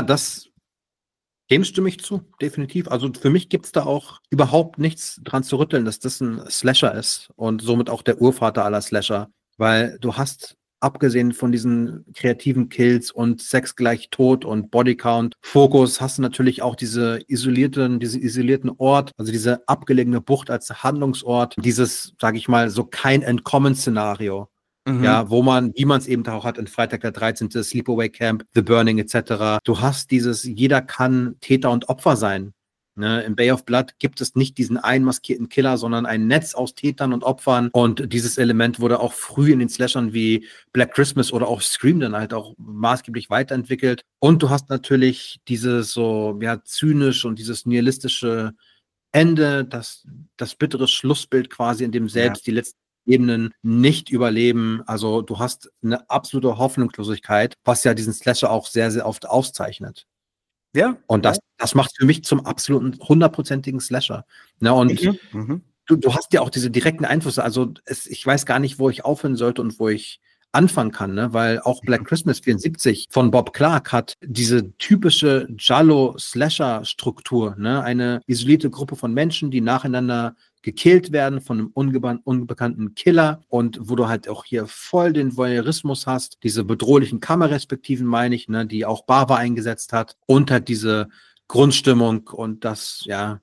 dem stimme ich zu, definitiv. Also für mich gibt es da auch überhaupt nichts dran zu rütteln, dass das ein Slasher ist und somit auch der Urvater aller Slasher, weil du hast, abgesehen von diesen kreativen Kills und Sex gleich Tod und Bodycount, Fokus, hast du natürlich auch diesen isolierten Ort, also diese abgelegene Bucht als Handlungsort, dieses, sage ich mal, so kein Entkommen-Szenario. Ja, wie man es eben auch hat in Freitag der 13., Sleepaway Camp, The Burning etc. Du hast jeder kann Täter und Opfer sein. Ne? Im Bay of Blood gibt es nicht diesen einmaskierten Killer, sondern ein Netz aus Tätern und Opfern. Und dieses Element wurde auch früh in den Slashern wie Black Christmas oder auch Scream dann halt auch maßgeblich weiterentwickelt. Und du hast natürlich dieses so, ja, zynisch und dieses nihilistische Ende, das bittere Schlussbild quasi, in dem selbst die letzten Ebenen nicht überleben. Also du hast eine absolute Hoffnungslosigkeit, was ja diesen Slasher auch sehr, sehr oft auszeichnet. Ja. Und das macht für mich zum absoluten 100%igen Slasher. Ne, und du hast ja auch diese direkten Einflüsse. Also ich weiß gar nicht, wo ich aufhören sollte und wo ich anfangen kann, ne? Weil auch Black Christmas 74 von Bob Clark hat diese typische Giallo-Slasher-Struktur, ne? Eine isolierte Gruppe von Menschen, die nacheinander gekillt werden von einem unbekannten Killer und wo du halt auch hier voll den Voyeurismus hast, diese bedrohlichen Kameraperspektiven, meine ich, ne, die auch Bava eingesetzt hat und halt diese Grundstimmung und das, ja,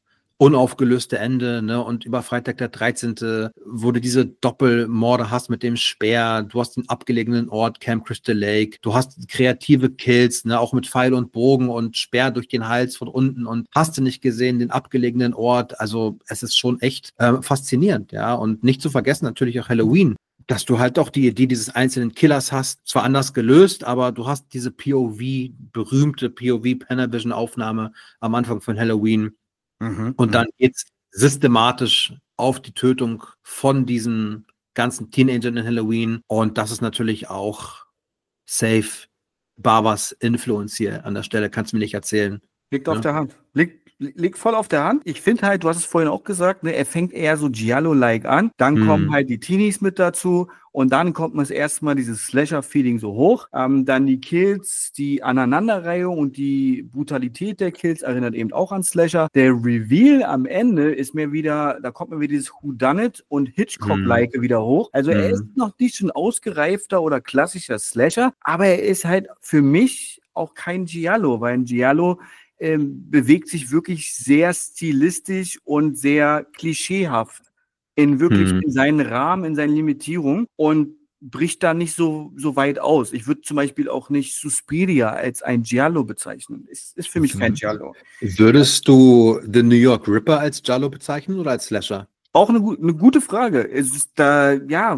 unaufgelöste Ende, ne? Und über Freitag der 13., wo du diese Doppelmorde hast mit dem Speer, du hast den abgelegenen Ort Camp Crystal Lake, du hast kreative Kills, ne? Auch mit Pfeil und Bogen und Speer durch den Hals von unten und hast du nicht gesehen, den abgelegenen Ort. Also es ist schon echt faszinierend, ja. Und nicht zu vergessen natürlich auch Halloween, dass du halt doch die Idee dieses einzelnen Killers hast, zwar anders gelöst, aber du hast diese berühmte POV-Panavision-Aufnahme am Anfang von Halloween. Und dann geht's systematisch auf die Tötung von diesen ganzen Teenagern in Halloween. Und das ist natürlich auch safe Barbers Influence hier an der Stelle. Kannst du mir nicht erzählen. Liegt auf der Hand. Liegt voll auf der Hand. Ich finde halt, du hast es vorhin auch gesagt, ne, er fängt eher so Giallo-like an. Dann kommen halt die Teenies mit dazu. Und dann kommt man erstmal dieses Slasher-Feeling so hoch. Dann die Kills, die Aneinanderreihung und die Brutalität der Kills erinnert eben auch an Slasher. Der Reveal am Ende ist mir wieder, da kommt mir wieder dieses Whodunit und Hitchcock-like wieder hoch. Also er ist noch nicht schon ausgereifter oder klassischer Slasher, aber er ist halt für mich auch kein Giallo, weil ein Giallo bewegt sich wirklich sehr stilistisch und sehr klischeehaft in seinen Rahmen, in seinen Limitierungen und bricht da nicht so weit aus. Ich würde zum Beispiel auch nicht Suspiria als ein Giallo bezeichnen. Ist für mich kein Giallo. Würdest du The New York Ripper als Giallo bezeichnen oder als Slasher? Auch eine gute Frage. Es ist da, ja,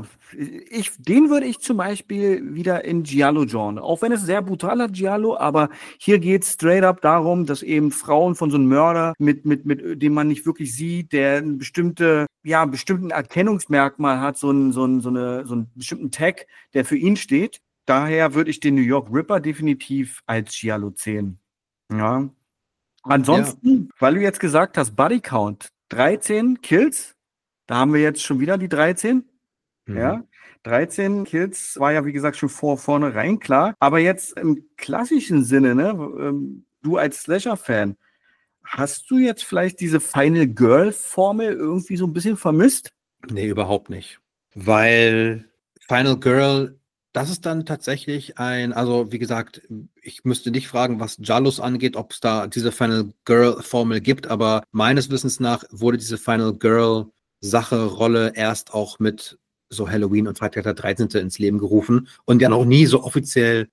den würde ich zum Beispiel wieder in Giallo-Genre. Auch wenn es sehr brutaler Giallo, aber hier geht es straight up darum, dass eben Frauen von so einem Mörder, mit dem man nicht wirklich sieht, der einen bestimmten Erkennungsmerkmal hat, so einen bestimmten Tag, der für ihn steht. Daher würde ich den New York Ripper definitiv als Giallo zählen. Ja. Ansonsten, weil du jetzt gesagt hast, Body Count, 13 Kills. Da haben wir jetzt schon wieder die 13. Ja, 13 Kills war ja, wie gesagt, schon vornherein klar. Aber jetzt im klassischen Sinne, ne, du als Slasher-Fan, hast du jetzt vielleicht diese Final Girl-Formel irgendwie so ein bisschen vermisst? Nee, überhaupt nicht. Weil Final Girl, das ist dann tatsächlich also wie gesagt, ich müsste nicht fragen, was Giallos angeht, ob es da diese Final Girl-Formel gibt, aber meines Wissens nach wurde diese Final Girl Rolle erst auch mit so Halloween und Freitag der 13. ins Leben gerufen und ja noch nie so offiziell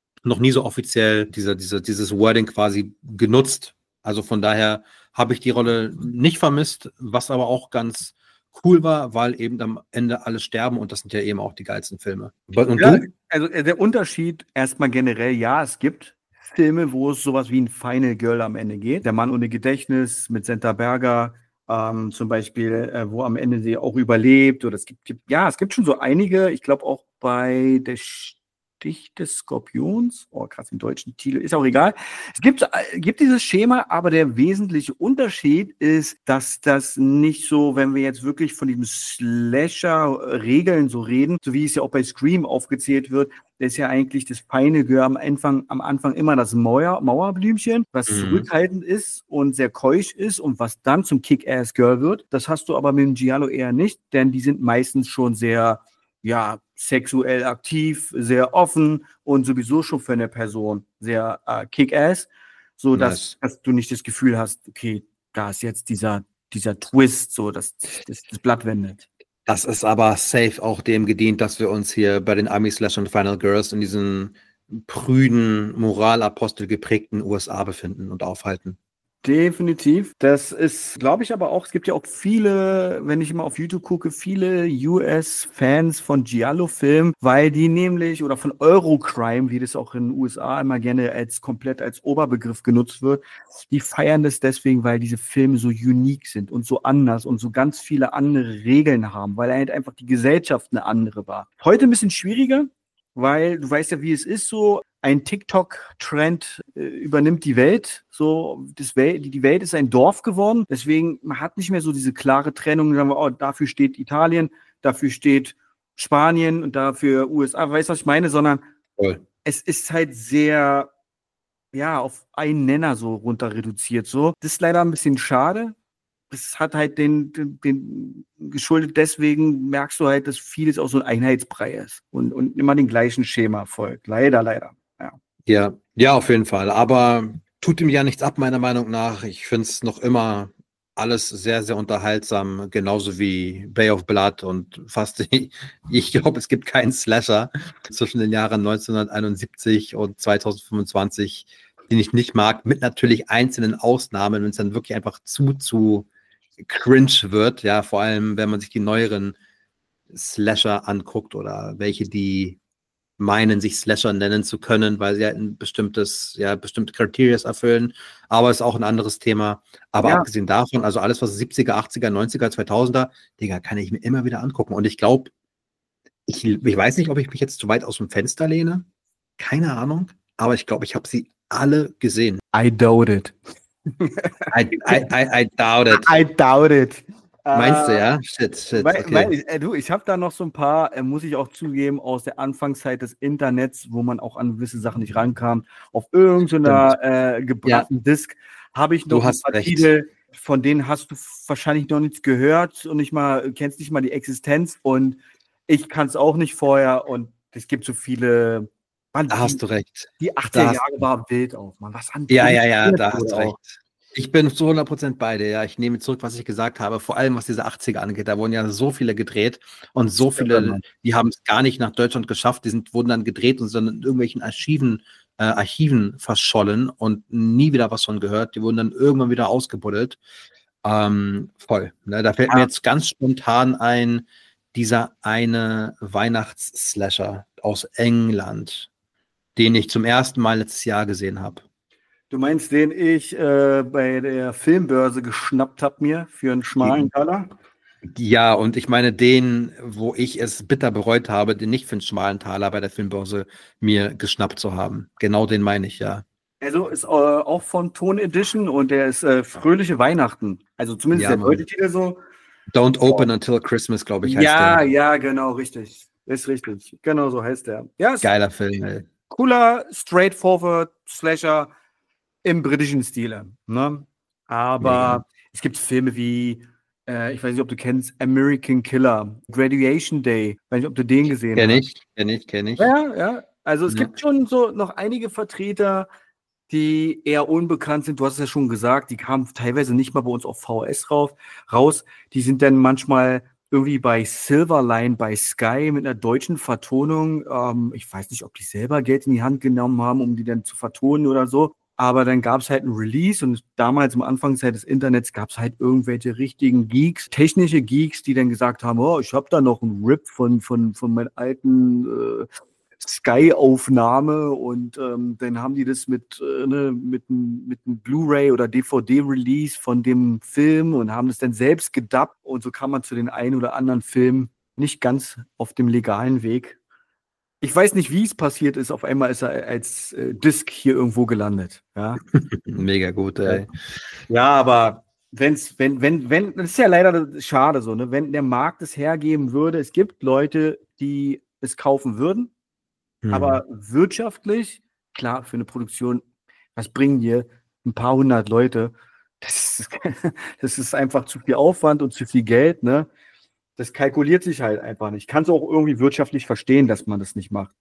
dieses Wording quasi genutzt. Also von daher habe ich die Rolle nicht vermisst, was aber auch ganz cool war, weil eben am Ende alle sterben und das sind ja eben auch die geilsten Filme. Und ja, du? Also der Unterschied erstmal generell, ja, es gibt Filme, wo es sowas wie ein Final Girl am Ende geht. Der Mann ohne Gedächtnis mit Senta Berger, zum Beispiel, wo am Ende sie auch überlebt. Oder es gibt schon so einige, ich glaube auch bei der Stich des Skorpions, oh krass, im deutschen Titel, ist auch egal. Es gibt dieses Schema, aber der wesentliche Unterschied ist, dass das nicht so, wenn wir jetzt wirklich von diesem Slasher-Regeln so reden, so wie es ja auch bei Scream aufgezählt wird, da ist ja eigentlich das Final Girl am Anfang immer das Mauerblümchen, was zurückhaltend ist und sehr keusch ist und was dann zum Kick-Ass-Girl wird. Das hast du aber mit dem Giallo eher nicht, denn die sind meistens schon sehr, ja, sexuell aktiv, sehr offen und sowieso schon für eine Person sehr Kick-Ass, so dass du nicht das Gefühl hast, okay, da ist jetzt dieser Twist, so dass das Blatt wendet. Das ist aber safe auch dem gedient, dass wir uns hier bei den Ami-Slash und Final Girls in diesen prüden, Moralapostel geprägten USA befinden und aufhalten. Definitiv. Das ist, glaube ich, aber auch, es gibt ja auch viele, wenn ich immer auf YouTube gucke, viele US-Fans von Giallo-Filmen, weil die nämlich, oder von Eurocrime, wie das auch in den USA immer gerne komplett als Oberbegriff genutzt wird, die feiern das deswegen, weil diese Filme so unique sind und so anders und so ganz viele andere Regeln haben, weil halt einfach die Gesellschaft eine andere war. Heute ein bisschen schwieriger, weil du weißt ja, wie es ist, so ein TikTok-Trend übernimmt die Welt. So, die Welt ist ein Dorf geworden. Deswegen, man hat nicht mehr so diese klare Trennung. Sagen wir, oh, dafür steht Italien, dafür steht Spanien und dafür USA. Weißt du, was ich meine? Sondern es ist halt sehr, ja, auf einen Nenner so runter reduziert. So. Das ist leider ein bisschen schade. Das hat halt den geschuldet, deswegen merkst du halt, dass vieles auch so ein Einheitsbrei ist und immer den gleichen Schema folgt. Leider. Ja, auf jeden Fall. Aber tut ihm ja nichts ab, meiner Meinung nach. Ich finde es noch immer alles sehr, sehr unterhaltsam, genauso wie Bay of Blood und fast, ich glaube, es gibt keinen Slasher zwischen den Jahren 1971 und 2025, den ich nicht mag, mit natürlich einzelnen Ausnahmen, wenn es dann wirklich einfach zu cringe wird, ja, vor allem, wenn man sich die neueren Slasher anguckt oder welche, die meinen, sich Slasher nennen zu können, weil sie halt ein bestimmte Kriterien erfüllen, aber ist auch ein anderes Thema. Aber Ja. abgesehen davon, also alles, was 70er, 80er, 90er, 2000er, Digga, kann ich mir immer wieder angucken. Und ich glaube, ich weiß nicht, ob ich mich jetzt zu weit aus dem Fenster lehne. Keine Ahnung. Aber ich glaube, ich habe sie alle gesehen. I doubt it. I doubt it. I doubt it. Meinst du, ja? Shit, okay. Ich habe da noch so ein paar, muss ich auch zugeben, aus der Anfangszeit des Internets, wo man auch an gewisse Sachen nicht rankam. Auf irgendeiner gebrannten Disk habe ich noch ein paar Titel, von denen hast du wahrscheinlich noch nichts gehört und kennst nicht mal die Existenz, und ich kann es auch nicht vorher, und es gibt so viele. Mann, da hast du recht. Die 80er Jahre war wild auch, Mann. Was an Ja, da hast du recht. Ich bin zu 100% bei dir, ja. Ich nehme zurück, was ich gesagt habe, vor allem was diese 80er angeht. Da wurden ja so viele gedreht und so viele, die haben es gar nicht nach Deutschland geschafft. Wurden dann gedreht und sind in irgendwelchen Archiven verschollen und nie wieder was von gehört. Die wurden dann irgendwann wieder ausgebuddelt. Voll. Ne? Da fällt mir jetzt ganz spontan ein, dieser eine Weihnachts-Slasher aus England, den ich zum ersten Mal letztes Jahr gesehen habe. Du meinst, den ich bei der Filmbörse geschnappt habe mir für einen schmalen Taler? Ja, und ich meine den, wo ich es bitter bereut habe, den nicht für einen schmalen Taler bei der Filmbörse mir geschnappt zu haben. Genau den meine ich, ja. Also ist auch von Ton Edition und der ist Fröhliche Weihnachten. Also zumindest der deutsche Titel so. Don't Open Until Christmas, glaube ich, heißt der. Ja, genau, richtig. Ist richtig. Genau so heißt der. Ja, geiler Film, ey. Cooler, straightforward Slasher im britischen Stile. Ne? Aber es gibt Filme wie, ich weiß nicht, ob du kennst, American Killer, Graduation Day. Ich weiß nicht, ob du den gesehen hast. Kenn ich. Ja. Also es gibt schon so noch einige Vertreter, die eher unbekannt sind. Du hast es ja schon gesagt, die kamen teilweise nicht mal bei uns auf VHS raus. Die sind dann manchmal irgendwie bei Silverline, bei Sky mit einer deutschen Vertonung. Ich weiß nicht, ob die selber Geld in die Hand genommen haben, um die dann zu vertonen oder so. Aber dann gab es halt ein Release, und damals am Anfangszeit des Internets gab es halt irgendwelche richtigen Geeks, technische Geeks, die dann gesagt haben, oh, ich habe da noch einen RIP von meinen alten Sky-Aufnahme, und dann haben die das mit einem Blu-ray oder DVD-Release von dem Film und haben das dann selbst gedubbt, und so kam man zu den einen oder anderen Filmen nicht ganz auf dem legalen Weg. Ich weiß nicht, wie es passiert ist. Auf einmal ist er als Disc hier irgendwo gelandet. Ja? Mega gut, ey. Ja, aber wenn, das ist ja leider schade so, ne? Wenn der Markt es hergeben würde, es gibt Leute, die es kaufen würden, aber wirtschaftlich, klar, für eine Produktion, was bringen dir ein paar hundert Leute? Das ist einfach zu viel Aufwand und zu viel Geld, ne? Das kalkuliert sich halt einfach nicht. Ich kann es auch irgendwie wirtschaftlich verstehen, dass man das nicht macht.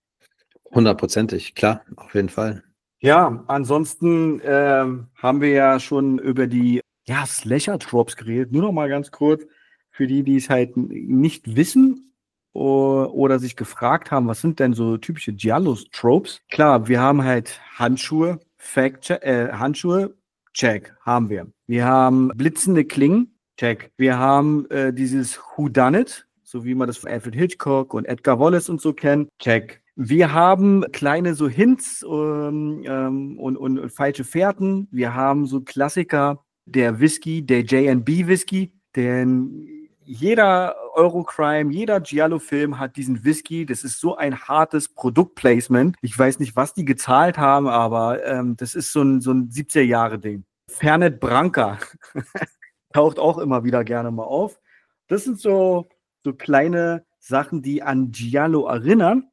100%, klar, auf jeden Fall. Ja, ansonsten haben wir ja schon über die Slasher-Tropes geredet. Nur noch mal ganz kurz, für die es halt nicht wissen oder sich gefragt haben, was sind denn so typische Giallo-Tropes? Klar, wir haben halt Handschuhe, Handschuhe, check, haben wir. Wir haben blitzende Klingen, check. Wir haben dieses Whodunit, so wie man das von Alfred Hitchcock und Edgar Wallace und so kennt, check. Wir haben kleine so Hints und falsche Fährten. Wir haben so Klassiker, der Whisky, der J&B Whisky, denn jeder Eurocrime, jeder Giallo-Film hat diesen Whisky. Das ist so ein hartes Produktplacement. Ich weiß nicht, was die gezahlt haben, aber das ist so ein 70er-Jahre-Ding. Fernet Branca taucht auch immer wieder gerne mal auf. Das sind so kleine Sachen, die an Giallo erinnern.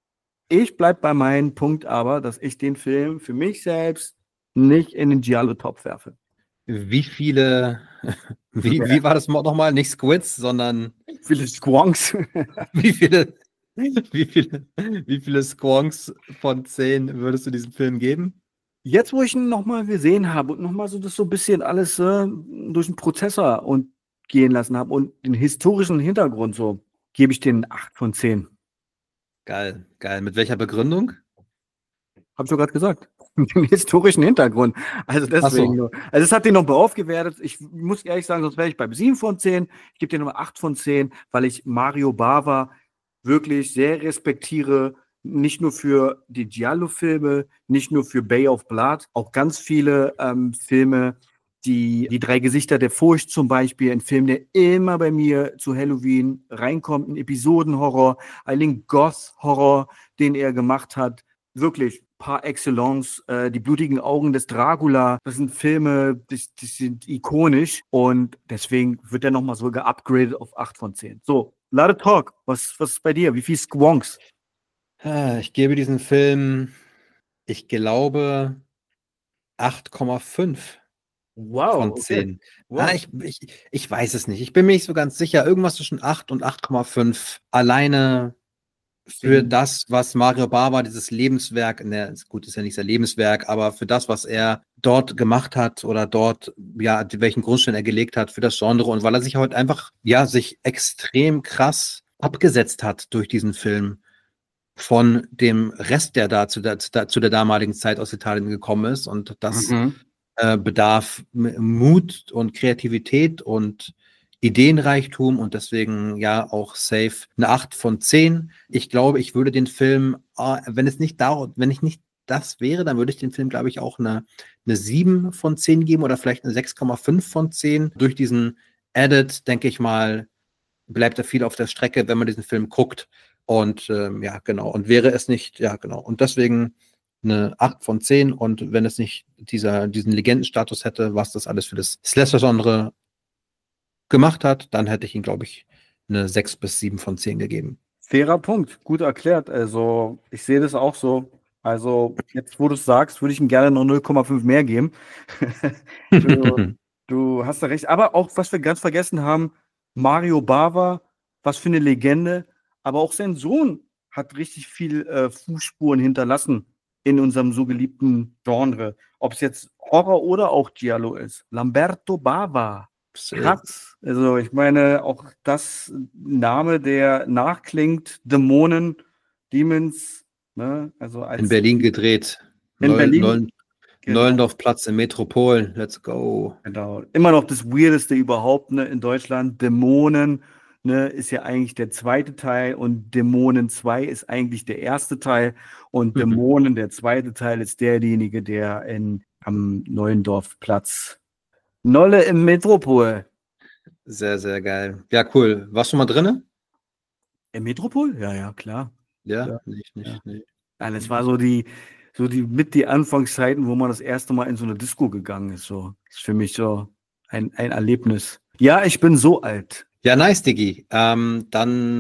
Ich bleibe bei meinem Punkt aber, dass ich den Film für mich selbst nicht in den Giallo-Topf werfe. Wie viele, wie war das nochmal? Nicht Squids, sondern Wie viele Squonks? wie viele Squonks von 10 würdest du diesem Film geben? Jetzt, wo ich ihn nochmal gesehen habe und nochmal so das so ein bisschen alles durch den Prozessor und gehen lassen habe und den historischen Hintergrund so, gebe ich den 8 von 10. Geil, geil. Mit welcher Begründung? Habe ich doch gerade gesagt. Mit dem historischen Hintergrund. Also deswegen nur. Also es hat den noch aufgewertet. Ich muss ehrlich sagen, sonst wäre ich bei 7 von 10. Ich gebe dir nur 8 von 10, weil ich Mario Bava wirklich sehr respektiere. Nicht nur für die Giallo-Filme, nicht nur für Bay of Blood, auch ganz viele Filme, die drei Gesichter der Furcht zum Beispiel, ein Film, der immer bei mir zu Halloween reinkommt, ein Episodenhorror, ein Goth-Horror, den er gemacht hat. Wirklich par excellence, die blutigen Augen des Dracula, das sind Filme, die sind ikonisch und deswegen wird er nochmal so geupgradet auf 8 von 10. So, Lade Talk, was ist bei dir? Wie viel Squonks? Ich gebe diesem Film, ich glaube, 8,5 von 10. Okay. Wow. Ich weiß es nicht. Ich bin mir nicht so ganz sicher. Irgendwas zwischen 8 und 8,5. Alleine für das, was Mario Bava, dieses Lebenswerk, gut, ist ja nicht sein Lebenswerk, aber für das, was er dort gemacht hat oder dort, ja, welchen Grundstein er gelegt hat für das Genre und weil er sich heute einfach, ja, sich extrem krass abgesetzt hat durch diesen Film von dem Rest, der da zu der damaligen Zeit aus Italien gekommen ist und das bedarf Mut und Kreativität und Ideenreichtum und deswegen ja auch safe eine 8 von 10. Ich glaube, ich würde den Film, wenn ich nicht das wäre, dann würde ich den Film, glaube ich, auch eine 7 von 10 geben oder vielleicht eine 6,5 von 10. Durch diesen Edit, denke ich mal, bleibt da viel auf der Strecke, wenn man diesen Film guckt. Und ja, genau. Und wäre es nicht, ja, genau. Und deswegen eine 8 von 10. Und wenn es nicht diesen Legendenstatus hätte, was das alles für das Slasher-Genre gemacht hat, dann hätte ich ihm, glaube ich, eine 6 bis 7 von 10 gegeben. Fairer Punkt, gut erklärt. Also, ich sehe das auch so. Also, jetzt, wo du es sagst, würde ich ihm gerne noch 0,5 mehr geben. Du hast da recht. Aber auch, was wir ganz vergessen haben, Mario Bava, was für eine Legende. Aber auch sein Sohn hat richtig viel Fußspuren hinterlassen in unserem so geliebten Genre. Ob es jetzt Horror oder auch Giallo ist. Lamberto Bava. Krass. Also ich meine, auch das Name, der nachklingt, Dämonen, Demons, ne? Also in Berlin gedreht. In Berlin. Neulendorfplatz im Metropol. Let's go. Genau. Immer noch das Weirdeste überhaupt, ne, in Deutschland. Dämonen, ne, ist ja eigentlich der zweite Teil und Dämonen 2 ist eigentlich der erste Teil und Dämonen, der zweite Teil, ist derjenige, der am Neulendorfplatz Nolle im Metropol. Sehr, sehr geil. Ja, cool. Warst du mal drinne? Im Metropol? Ja, klar. Ja. Nicht. Nein, es war so die Anfangszeiten, wo man das erste Mal in so eine Disco gegangen ist. So. Das ist für mich so ein Erlebnis. Ja, ich bin so alt. Ja, nice, Diggi. Dann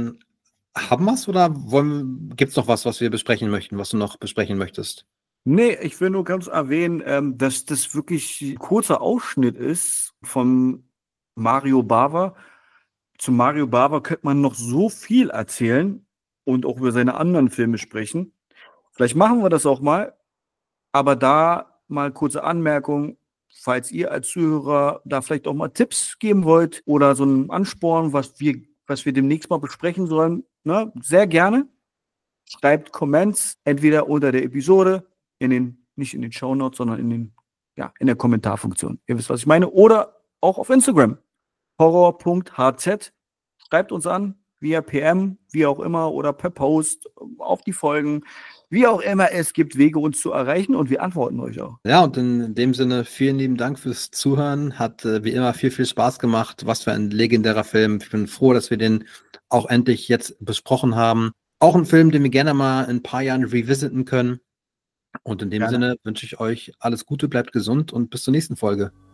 haben wir es oder gibt es noch was wir besprechen möchten, was du noch besprechen möchtest? Nee, ich will nur ganz erwähnen, dass das wirklich ein kurzer Ausschnitt ist von Mario Bava. Zu Mario Bava könnte man noch so viel erzählen und auch über seine anderen Filme sprechen. Vielleicht machen wir das auch mal, aber da mal kurze Anmerkung, falls ihr als Zuhörer da vielleicht auch mal Tipps geben wollt oder so einen Ansporn, was wir demnächst mal besprechen sollen, ne, sehr gerne. Schreibt Comments, entweder unter der Episode, nicht in den Shownotes, sondern in der Kommentarfunktion. Ihr wisst, was ich meine. Oder auch auf Instagram. horror.hz. Schreibt uns an, via PM, wie auch immer, oder per Post, auf die Folgen. Wie auch immer, es gibt Wege, uns zu erreichen und wir antworten euch auch. Ja, und in dem Sinne, vielen lieben Dank fürs Zuhören. Hat wie immer viel, viel Spaß gemacht. Was für ein legendärer Film. Ich bin froh, dass wir den auch endlich jetzt besprochen haben. Auch ein Film, den wir gerne mal in ein paar Jahren revisiten können. Und in dem Sinne wünsche ich euch alles Gute, bleibt gesund und bis zur nächsten Folge.